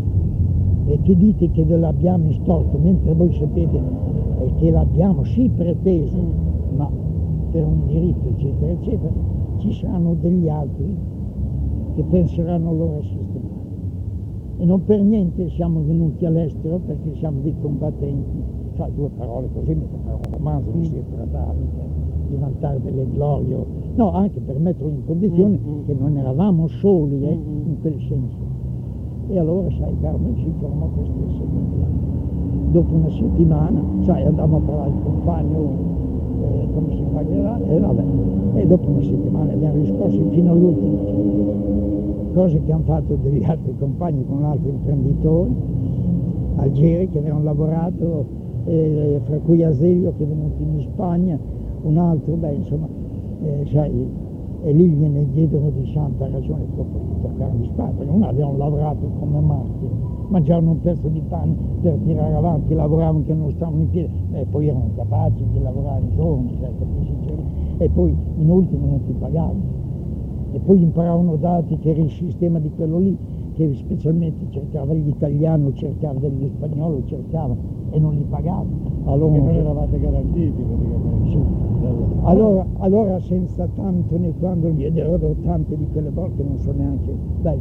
e che dite che ve l'abbiamo estorto, mentre voi sapete che l'abbiamo sì preteso, ma per un diritto, eccetera, eccetera, ci saranno degli altri che penseranno loro a sistemare. E non per niente siamo venuti all'estero, perché siamo dei combattenti, cioè 2 parole così, mica per un romanzo non si è trattato, di vantare delle glorie, no, anche per metterlo in condizione che non eravamo soli in quel senso. E allora, sai, Carmen, ci formò questo assegno. Dopo una settimana, sai, andavamo a parlare il compagno, come si pagherà, e vabbè, e dopo una settimana abbiamo riscosso fino all'ultimo. Cose che hanno fatto degli altri compagni con altri imprenditori algeri che avevano lavorato, fra cui Azeglio che è venuto in Spagna, un altro, insomma, sai, e lì gliene diedero di santa ragione dopo di toccare di Spagna, perché non avevano lavorato come martiri, mangiavano un pezzo di pane per tirare avanti, lavoravano che non stavano in piedi, e poi erano capaci di lavorare i giorni, e poi in ultimo non ti pagavano. E poi imparavano dati che era il sistema di quello lì, che specialmente cercava gli italiani, cercava degli spagnoli, cercava e non li pagava. Allora non eravate garantiti praticamente. Sì. Allora senza tanto né quando gli diedero tante di quelle volte non so neanche,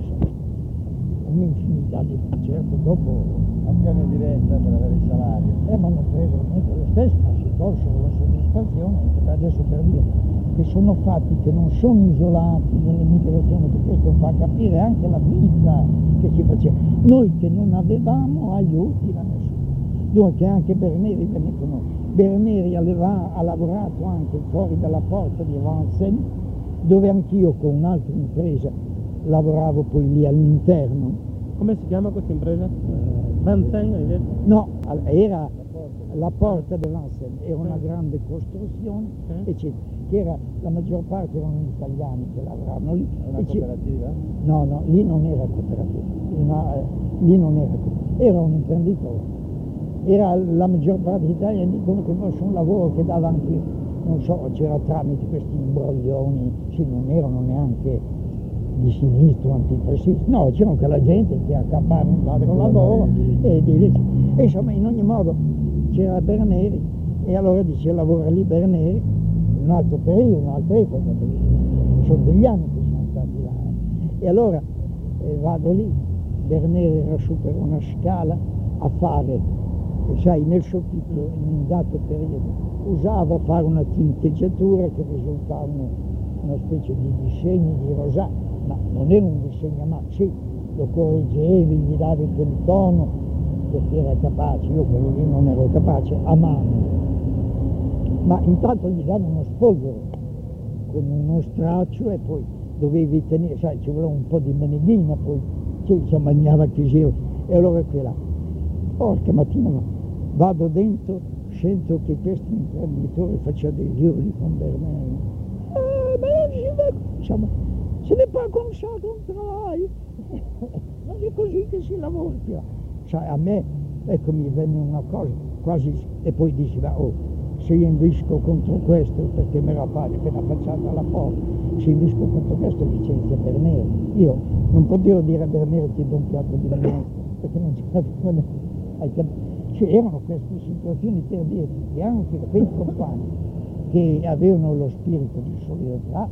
un'infinità di certo dopo azione diretta per avere il salario. Ma hanno preso lo stesso, ma si tolsero la soddisfazione, adesso per dire che sono fatti che non sono isolati nell'immigrazione, che questo fa capire anche la vita che si faceva. Noi che non avevamo aiuti da nessuno. Dunque anche Berneri venne con noi. Berneri ha lavorato anche fuori dalla porta di Vincennes, dove anch'io con un'altra impresa lavoravo poi lì all'interno. Come si chiama questa impresa? Vincennes, hai detto? No, era la porta de Vincennes era una grande costruzione, eccetera, che era, la maggior parte erano italiani che lavoravano lì. Una cooperativa? No, lì non era cooperativa, lì non era cooperativa, era un imprenditore. Era la maggior parte degli italiani dicono che fosse un lavoro che dava anche, non so, c'era tramite questi imbroglioni, sì, non erano neanche di sinistra, antifascisti, no, c'era quella gente che accappava un altro lavoro e insomma, in ogni modo c'era Berneri e allora dice lavora lì Berneri, un altro periodo, un'altra epoca, sono degli anni che sono stati là. E allora vado lì, Berneri era su per una scala a fare, sai, nel soffitto in un dato periodo usava fare una tinteggiatura che risultavano una specie di disegni di rosà, ma non era un disegno, ma sì, lo correggevi, gli davi quel tono perché era capace, io quello lì non ero capace, a mano, ma intanto gli davi uno sfogliero con uno straccio e poi dovevi tenere, sai, ci voleva un po' di meneghina, poi ci mangiava così, e allora quella, porca mattina, vado dentro, sento che questo imprenditore faceva degli urli con Berneri. Insomma, ce n'est pas comme ça qu'on travaille, non è così che si lavora più. Sai, a me, ecco, mi venne una cosa, quasi, e poi diceva, se io invisco contro questo, perché me la fai appena affacciata alla porta, se invisco contro questo licenzia Berneri. Io non potevo dire a Berneri ti do un piatto di minestra, perché non c'era niente. Cioè, erano queste situazioni per dire che anche quei compagni che avevano lo spirito di solidarietà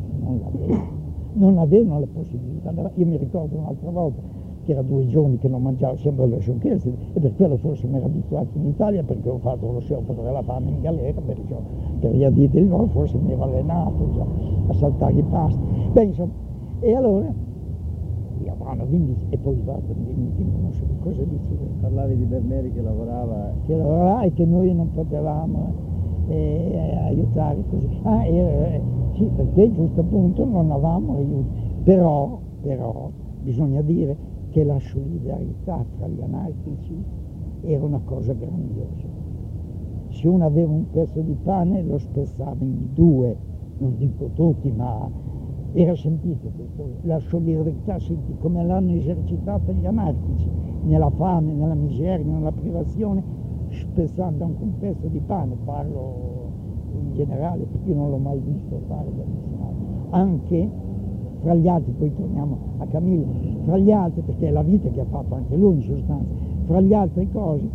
non avevano la possibilità. Io mi ricordo un'altra volta che era 2 giorni che non mangiavo sempre le sciocchezze e per quello forse mi ero abituato in Italia perché ho fatto lo sciopero della fame in galera, per via di no, forse mi ero allenato già a saltare i pasti. Beh, insomma, e allora io vanno e poi vado non so cosa dicevo. Parlavi di Berneri che lavorava e che noi non potevamo aiutare così. Sì, perché a un giusto punto non avevamo aiuto, però bisogna dire che la solidarietà tra gli anarchici era una cosa grandiosa. Se uno aveva un pezzo di pane lo spezzava in 2, non dico tutti, ma era sentito questo, la solidarietà, senti come l'hanno esercitata gli anarchici, nella fame, nella miseria, nella privazione, spezzando anche un pezzo di pane, parlo in generale perché io non l'ho mai visto fare da nessun altro, anche fra gli altri, poi torniamo a Camillo, fra gli altri, perché è la vita che ha fatto anche lui in sostanza, fra le altre cose,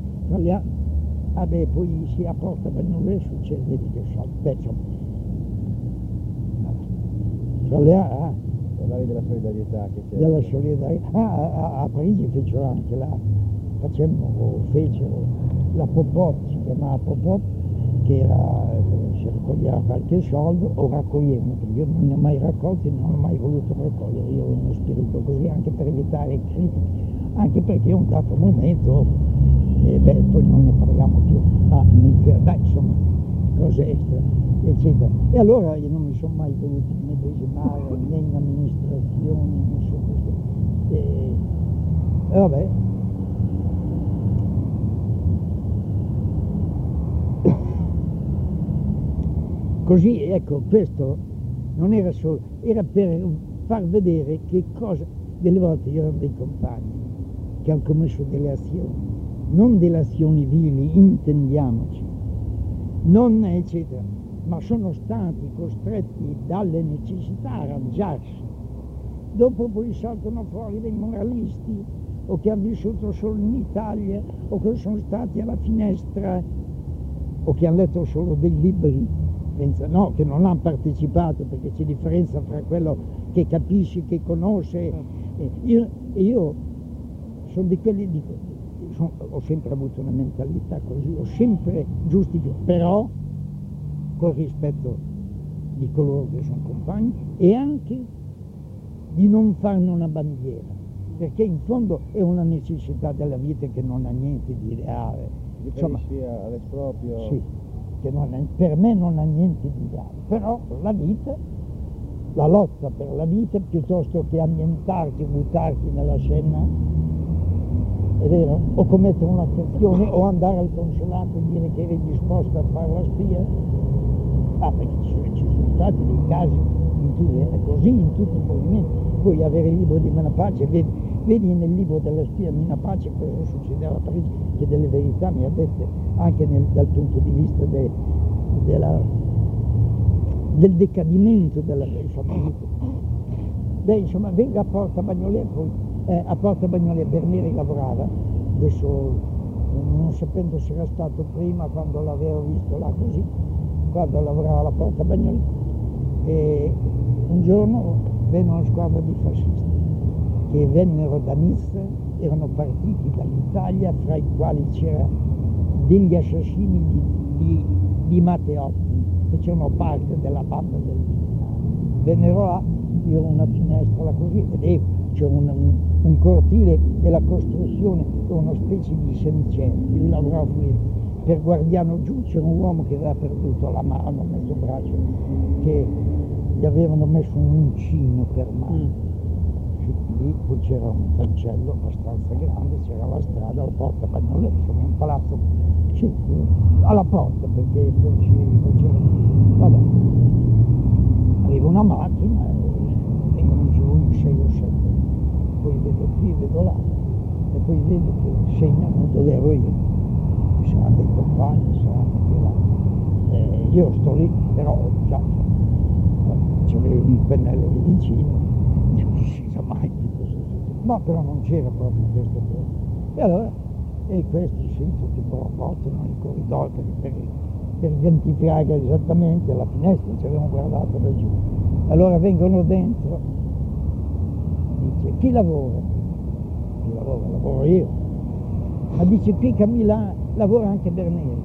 poi si apporta per noi e succede, vedi che parlavi della solidarietà che c'era. Della solidarietà, a Parigi fecero anche fecero la Popote, si chiamava Popote, che era, si raccoglieva qualche soldo o raccoglievano, perché io non ne ho mai raccolti, non ho mai voluto raccogliere, io ho uno spirito così anche per evitare critiche, anche perché a un dato momento, poi non ne parliamo più, insomma, cose extra, eccetera. E allora io non mi sono mai voluto medesimare né in amministrazione, né su queste. E vabbè. Così, ecco, questo non era solo, era per far vedere che cosa, delle volte io avevo dei compagni che hanno commesso delle azioni, non delle azioni vili, intendiamoci, non eccetera, ma sono stati costretti dalle necessità a arrangiarsi. Dopo poi saltano fuori dei moralisti, o che hanno vissuto solo in Italia, o che sono stati alla finestra, o che hanno letto solo dei libri. No, che non hanno partecipato, perché c'è differenza fra quello che capisce, che conosce. Io sono di quelli, ho sempre avuto una mentalità così, ho sempre giustificato, però con rispetto di coloro che sono compagni e anche di non farne una bandiera, perché in fondo è una necessità della vita che non ha niente di ideale. Riferisci all'esproprio? Sì. Che per me non ha niente di ideale, però la vita, la lotta per la vita, piuttosto che annientarti, buttarti nella scena, è vero? O commettere un'attenzione o andare al consolato e dire che eri disposto a fare la spia. Perché ci sono stati dei casi così in tutti i movimenti. Puoi avere il libro di Mina Pace, vedi nel libro della spia Mina Pace cosa succedeva a Parigi, che delle verità mi ha dette anche dal punto di vista del decadimento della famiglia. Insomma, venga a Porta Bagnolet, poi a Porta Bagnolet Berneri lavorava, adesso non sapendo se era stato prima quando l'avevo visto là così, quando lavorava alla Porta Bagnolet, e un giorno venne una squadra di fascisti che vennero da Nizza, erano partiti dall'Italia, fra i quali c'era degli assassini di Matteotti, facevano parte della banda del vennero là, io ero una finestra là così, vedevo, c'era un cortile e la costruzione era una specie di semicerchio, io lavoravo lì, per guardiano giù c'era un uomo che aveva perduto la mano, mezzo braccio, che gli avevano messo un uncino per mano. Lì poi c'era un cancello abbastanza grande, c'era la strada, la Porta Bagnolet, insomma un palazzo, sì, alla porta, perché poi c'era, vabbè, arriva una macchina e vengono giù in 6 o 7, poi vedo qui, vedo là, e poi vedo che segnano dove ero io, ci saranno dei compagni, saranno qui là, io sto lì, però già c'avevo un pennello lì vicino, non si sa mai di cosa succede. No, però non c'era proprio questo cosa. E allora, questi sì, tutti borbottano nei corridoi per identificare esattamente la finestra, ci avevamo guardato da giù. Allora vengono dentro, dice, chi lavora? Chi lavora? Lavoro io. Ma dice, qui Camilla lavora anche Berneri.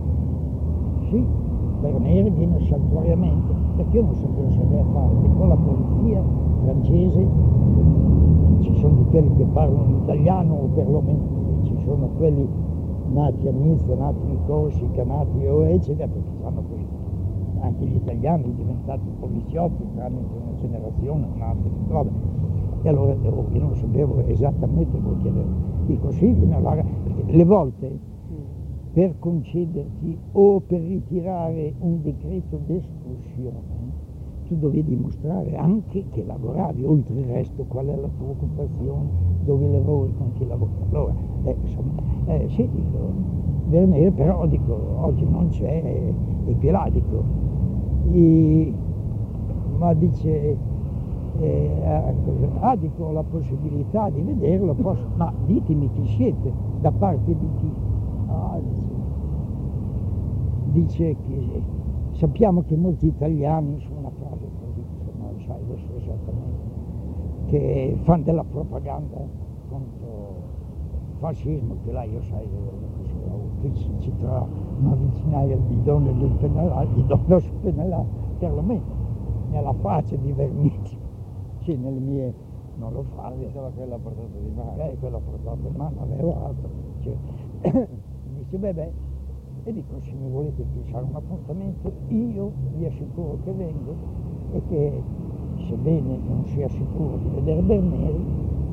Sì, Berneri viene saltuariamente, perché io non sapevo se aveva fare, con la polizia francese, ci sono di quelli che parlano italiano o perlomeno ci sono quelli nati a Nizza, nati in Corsica, nati eccetera, perché sanno così. Anche gli italiani diventati poliziotti tramite una generazione, un'altra, vabbè. E allora io non sapevo esattamente come chiedere. Dico sì, viene allora, perché le volte per concederti o per ritirare un decreto d'espulsione tu dovevi dimostrare anche che lavoravi, oltre il resto qual è la tua occupazione, dove lavori, con chi lavori. Allora, insomma, sì, dico, Berneri, però dico, oggi non c'è, e qui là, dico, ma dice, dico, ho la possibilità di vederlo, ma ditemi chi siete, da parte di chi? Dice che sappiamo che molti italiani, su una frase così, non sai adesso esattamente, che fanno della propaganda contro il fascismo, che là io sai, qui ci trova una vicinaia di donne del Penelà, di donne su Penelà, perlomeno nella faccia di vermiti, sì, nelle mie non lo fa. Diceva quella portata di mano. Quella portata di mano, avevo altro. Dice, beh, e dico, se mi volete fissare un appuntamento, io vi assicuro che vengo e che, sebbene non sia sicuro di vedere Berneri,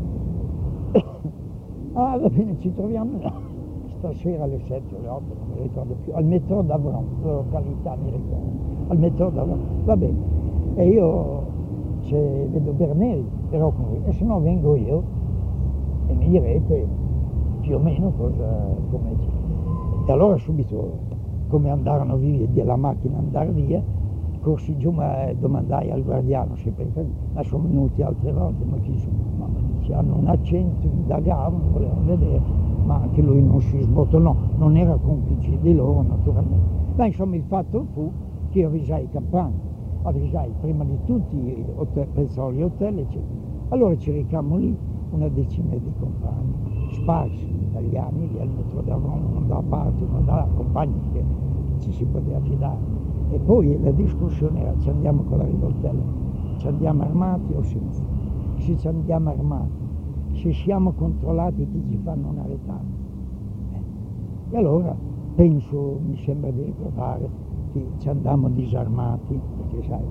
va bene, ci troviamo stasera alle 7 o alle 8, non mi ricordo più, al metro d'Avron, la località mi ricordo, al metro d'Avron, va bene, e io se vedo Berneri però con lui, e se no vengo io e mi direte più o meno come c'è. E allora subito, come andarono via della macchina, andare via, corsi giù, ma domandai al guardiano se ma sono venuti altre volte, ma chi sono? Ma hanno un accento, indagavano, volevano vedere, ma anche lui non si sbottonò, non era complice di loro naturalmente. Ma insomma il fatto fu che io avvisai i campani, avvisai prima di tutti Pezzoli Hotel, eccetera. Allora ci recammo lì una decina di compagni, sparsi italiani, lì al metro d'Avron, uno da parte, uno da compagni che ci si poteva fidare. E poi la discussione era, ci andiamo con la rivoltella, ci andiamo armati o senza? Se ci andiamo armati, se siamo controllati chi ci fanno una retata. E allora penso, mi sembra di ricordare, che ci andammo disarmati, perché sai,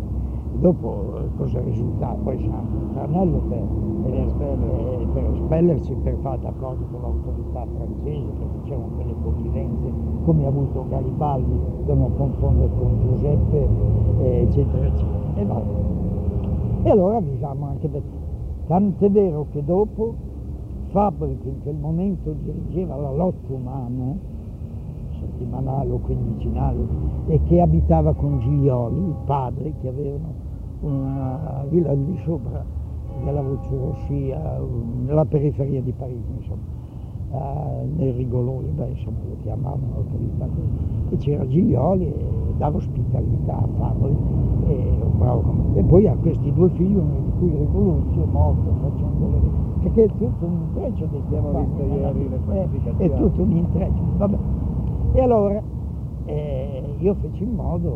Dopo cosa è risultato? Poi c'è anche un tranello per espellersi, per fare d'accordo con l'autorità francese, perché c'erano quelle convivenze, come ha avuto Garibaldi, da non confondere con Giuseppe, eccetera, eccetera. E allora avvisavamo anche perché. Tant'è vero che dopo Fabbri, che in quel momento dirigeva la Lotta Umana, settimanale o quindicinale, e che abitava con Giglioli, il padre, che avevano una villa lì sopra della Rossia, nella periferia di Parigi, insomma, nel Rigolone, insomma lo chiamavano, e c'era Giglioli e dava ospitalità a Fabbri, e poi ha questi due figli, uno di cui Rigoluzio è morto facendo perché è tutto un intreccio del abbiamo visto ieri le qualificazioni. È tutto un intreccio, vabbè. E allora io feci in modo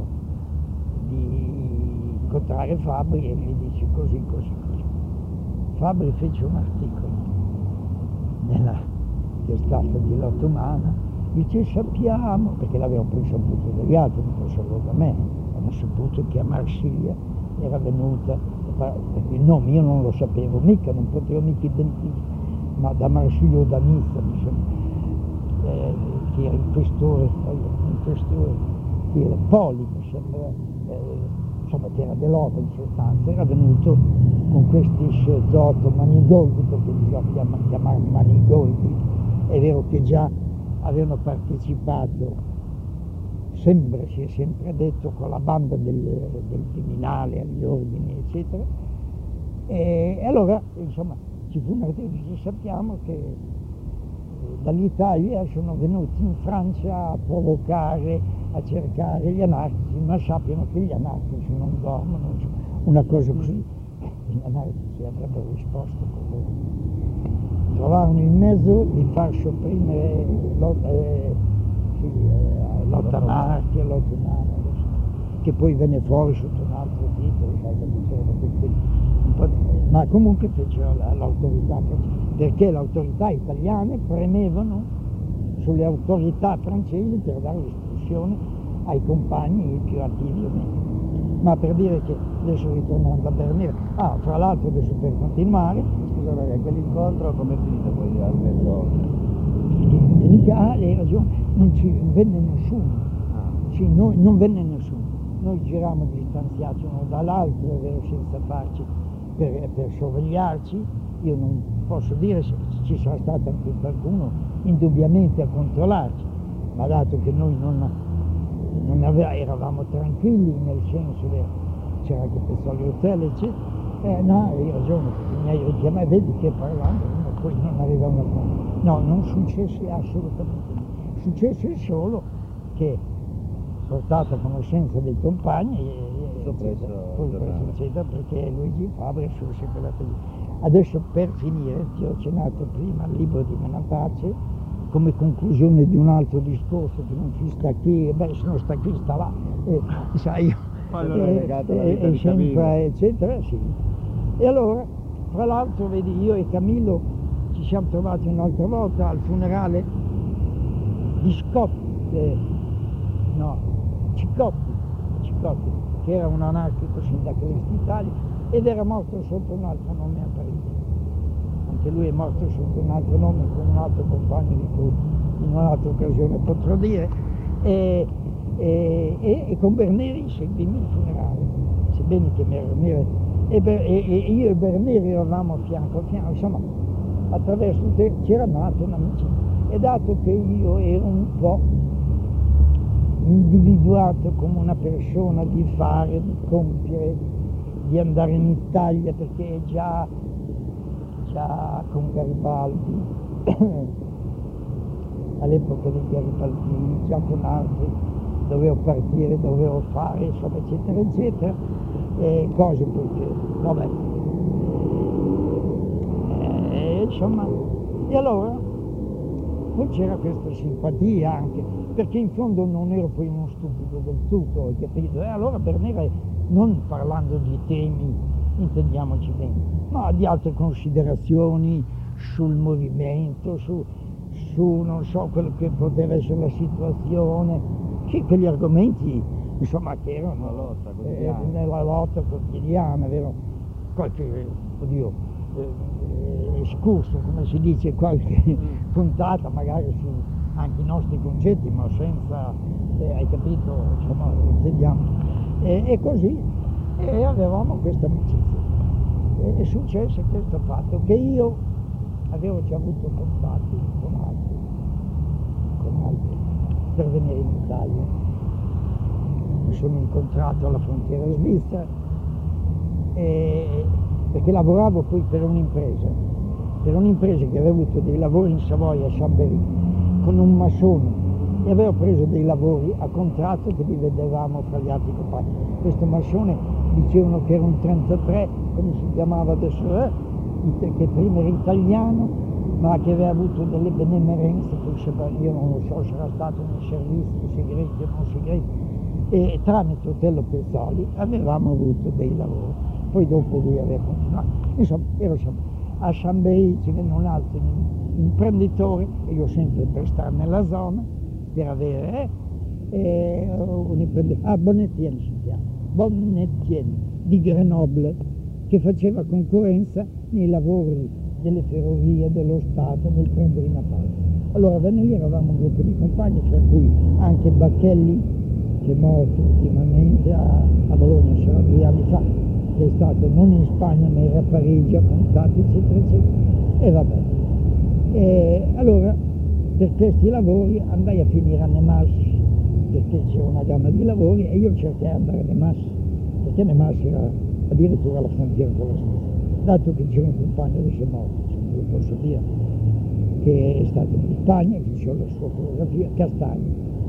di incontrare Fabbri e gli dici così. Fabbri fece un articolo nella testata di Lotta Umana, dice sappiamo, perché l'avevano poi saputo dagli altri, non solo da me, hanno saputo che a Marsiglia era venuta, perché il nome io non lo sapevo mica, non potevo mica identificare, ma da Marsiglia o da Nizza mi sembra, che era il questore, che era Poli mi sembra, insomma che era dell'Oda in sostanza, era venuto con questi sciozotto Manigoldi, perché bisogna chiamare Manigoldi, è vero che già avevano partecipato, si è sempre detto, con la banda del Viminale agli ordini eccetera, e allora insomma ci fu un articolo, sappiamo che dall'Italia sono venuti in Francia a provocare, a cercare gli anarchici, ma sappiano che gli anarchici non dormono, una cosa così. Gli anarchici avrebbero risposto con loro. Trovarono il mezzo di far sopprimere Lotta anarchia, Lotta umana, che poi venne fuori sotto un altro titolo, ma comunque fecero l'autorità, perché le autorità italiane premevano sulle autorità francesi per dare l'istruzione ai compagni più attivi o meno. Ma per dire che adesso ritornando a Bernier, fra l'altro adesso per continuare, scusa, quell'incontro come è finito poi al mezzo? Hai ragione, non ci venne nessuno, sì, non venne nessuno, noi giravamo distanziati uno dall'altro, è vero, senza farci per sorvegliarci. Io non posso dire se ci sarà stato anche qualcuno indubbiamente a controllarci, ma dato che noi eravamo tranquilli, nel senso che c'era anche Pezzoli Hotel eccetera, no, hai ragione, perché mi hai richiamato, vedi che parlando uno poi non aveva una cosa. No, non successe assolutamente niente, successe solo che portato a conoscenza dei compagni eccetera, perché Luigi Fabbri assurse quella cosa. Adesso per finire ti ho accennato prima al libro di Menapace come conclusione di un altro discorso che non ci sta qui, se non sta qui sta là, sai, sempre, eccetera, sì. E allora, fra l'altro, vedi, io e Camillo ci siamo trovati un'altra volta al funerale di Cicotti, che era un anarchico sindacalista d'Italia ed era morto sotto un altro nome a Parigi. Anche lui è morto sotto un altro nome con un altro compagno di cui in un'altra occasione potrò dire, e con Berneri seguimmo il funerale, sebbene che Berneri e io e Berneri eravamo fianco a fianco, insomma attraverso c'era nato un'amicizia, e dato che io ero un po' individuato come una persona di fare, di compiere, di andare in Italia, perché già con Garibaldi all'epoca di Garibaldi, già con altri dovevo partire, dovevo fare, insomma, eccetera eccetera, e cose perché vabbè, insomma, e allora poi c'era questa simpatia anche, perché in fondo non ero poi uno stupido del tutto, hai capito? E allora Bernere, non parlando di temi, intendiamoci bene, ma di altre considerazioni sul movimento, su non so, quello che poteva essere la situazione, sì, quegli argomenti insomma, che erano lotta quotidiana. nella lotta quotidiana, vero? Qualche, escurso, come si dice, qualche puntata magari su anche i nostri concetti, ma senza, hai capito, insomma, intendiamo. E così, e avevamo questa amicizia. E successe questo fatto che io avevo già avuto contatti con altri per venire in Italia. Mi sono incontrato alla frontiera svizzera perché lavoravo poi per un'impresa che aveva avuto dei lavori in Savoia, a Chambéry, con un massone, e avevo preso dei lavori a contratto che dividevamo fra gli altri compagni. Questo massone dicevano che era un 33, come si chiamava adesso, che prima era italiano, ma che aveva avuto delle benemerenze, io non lo so se era stato nei servizi segreti o non segreti, e tramite Otello Pezzoli avevamo avuto dei lavori. Poi dopo lui aveva continuato. Insomma, ero a Chambéry, ci venne un altro imprenditore, e io sempre per stare nella zona, per avere un imprenditore, Bonnetienne si chiama, Bonnetienne di Grenoble, che faceva concorrenza nei lavori delle ferrovie dello Stato nel prendere in appalto. Allora venne lì, eravamo un gruppo di compagni, tra cui anche Bacchelli, che è morto ultimamente a Bologna, c'era 2 anni fa, che è stato non in Spagna ma era a Parigi, a contatti, eccetera, eccetera. E vabbè. E allora per questi lavori andai a finire a Nemas, perché c'era una gamma di lavori, e io cercai di andare a Nemas, perché Nemas era addirittura alla frontiera con la Svizzera. Dato che c'era un compagno, adesso è morto, lo posso dire, che è stato in Spagna, che c'è la sua fotografia, Castagna,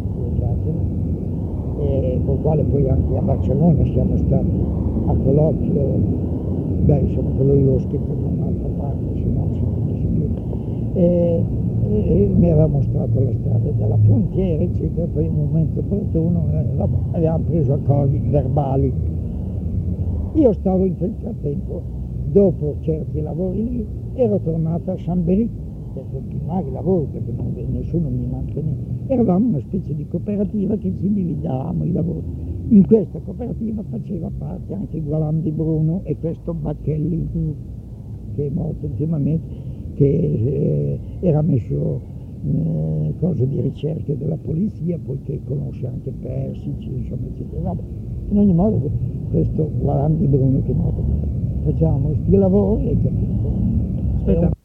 e col quale poi anche a Barcellona siamo stati a colloquio, insomma quello io l'ho scritto da un'altra parte, se no si vede. E mi aveva mostrato la strada della frontiera, eccetera, poi in un momento opportuno avevamo preso accordi verbali. Io stavo in quel frattempo, dopo certi lavori lì, ero tornato a Chambéry per continuare i lavori, perché nessuno mi manteneva. Eravamo una specie di cooperativa che ci dividevamo i lavori. In questa cooperativa faceva parte anche Gualan di Bruno e questo Bacchelli, che è morto ultimamente, che era messo cose di ricerca della polizia, poiché conosce anche Persici, insomma, eccetera. In ogni modo, questo Gualan di Bruno che è morto, facciamo questi lavori e capito. Aspetta.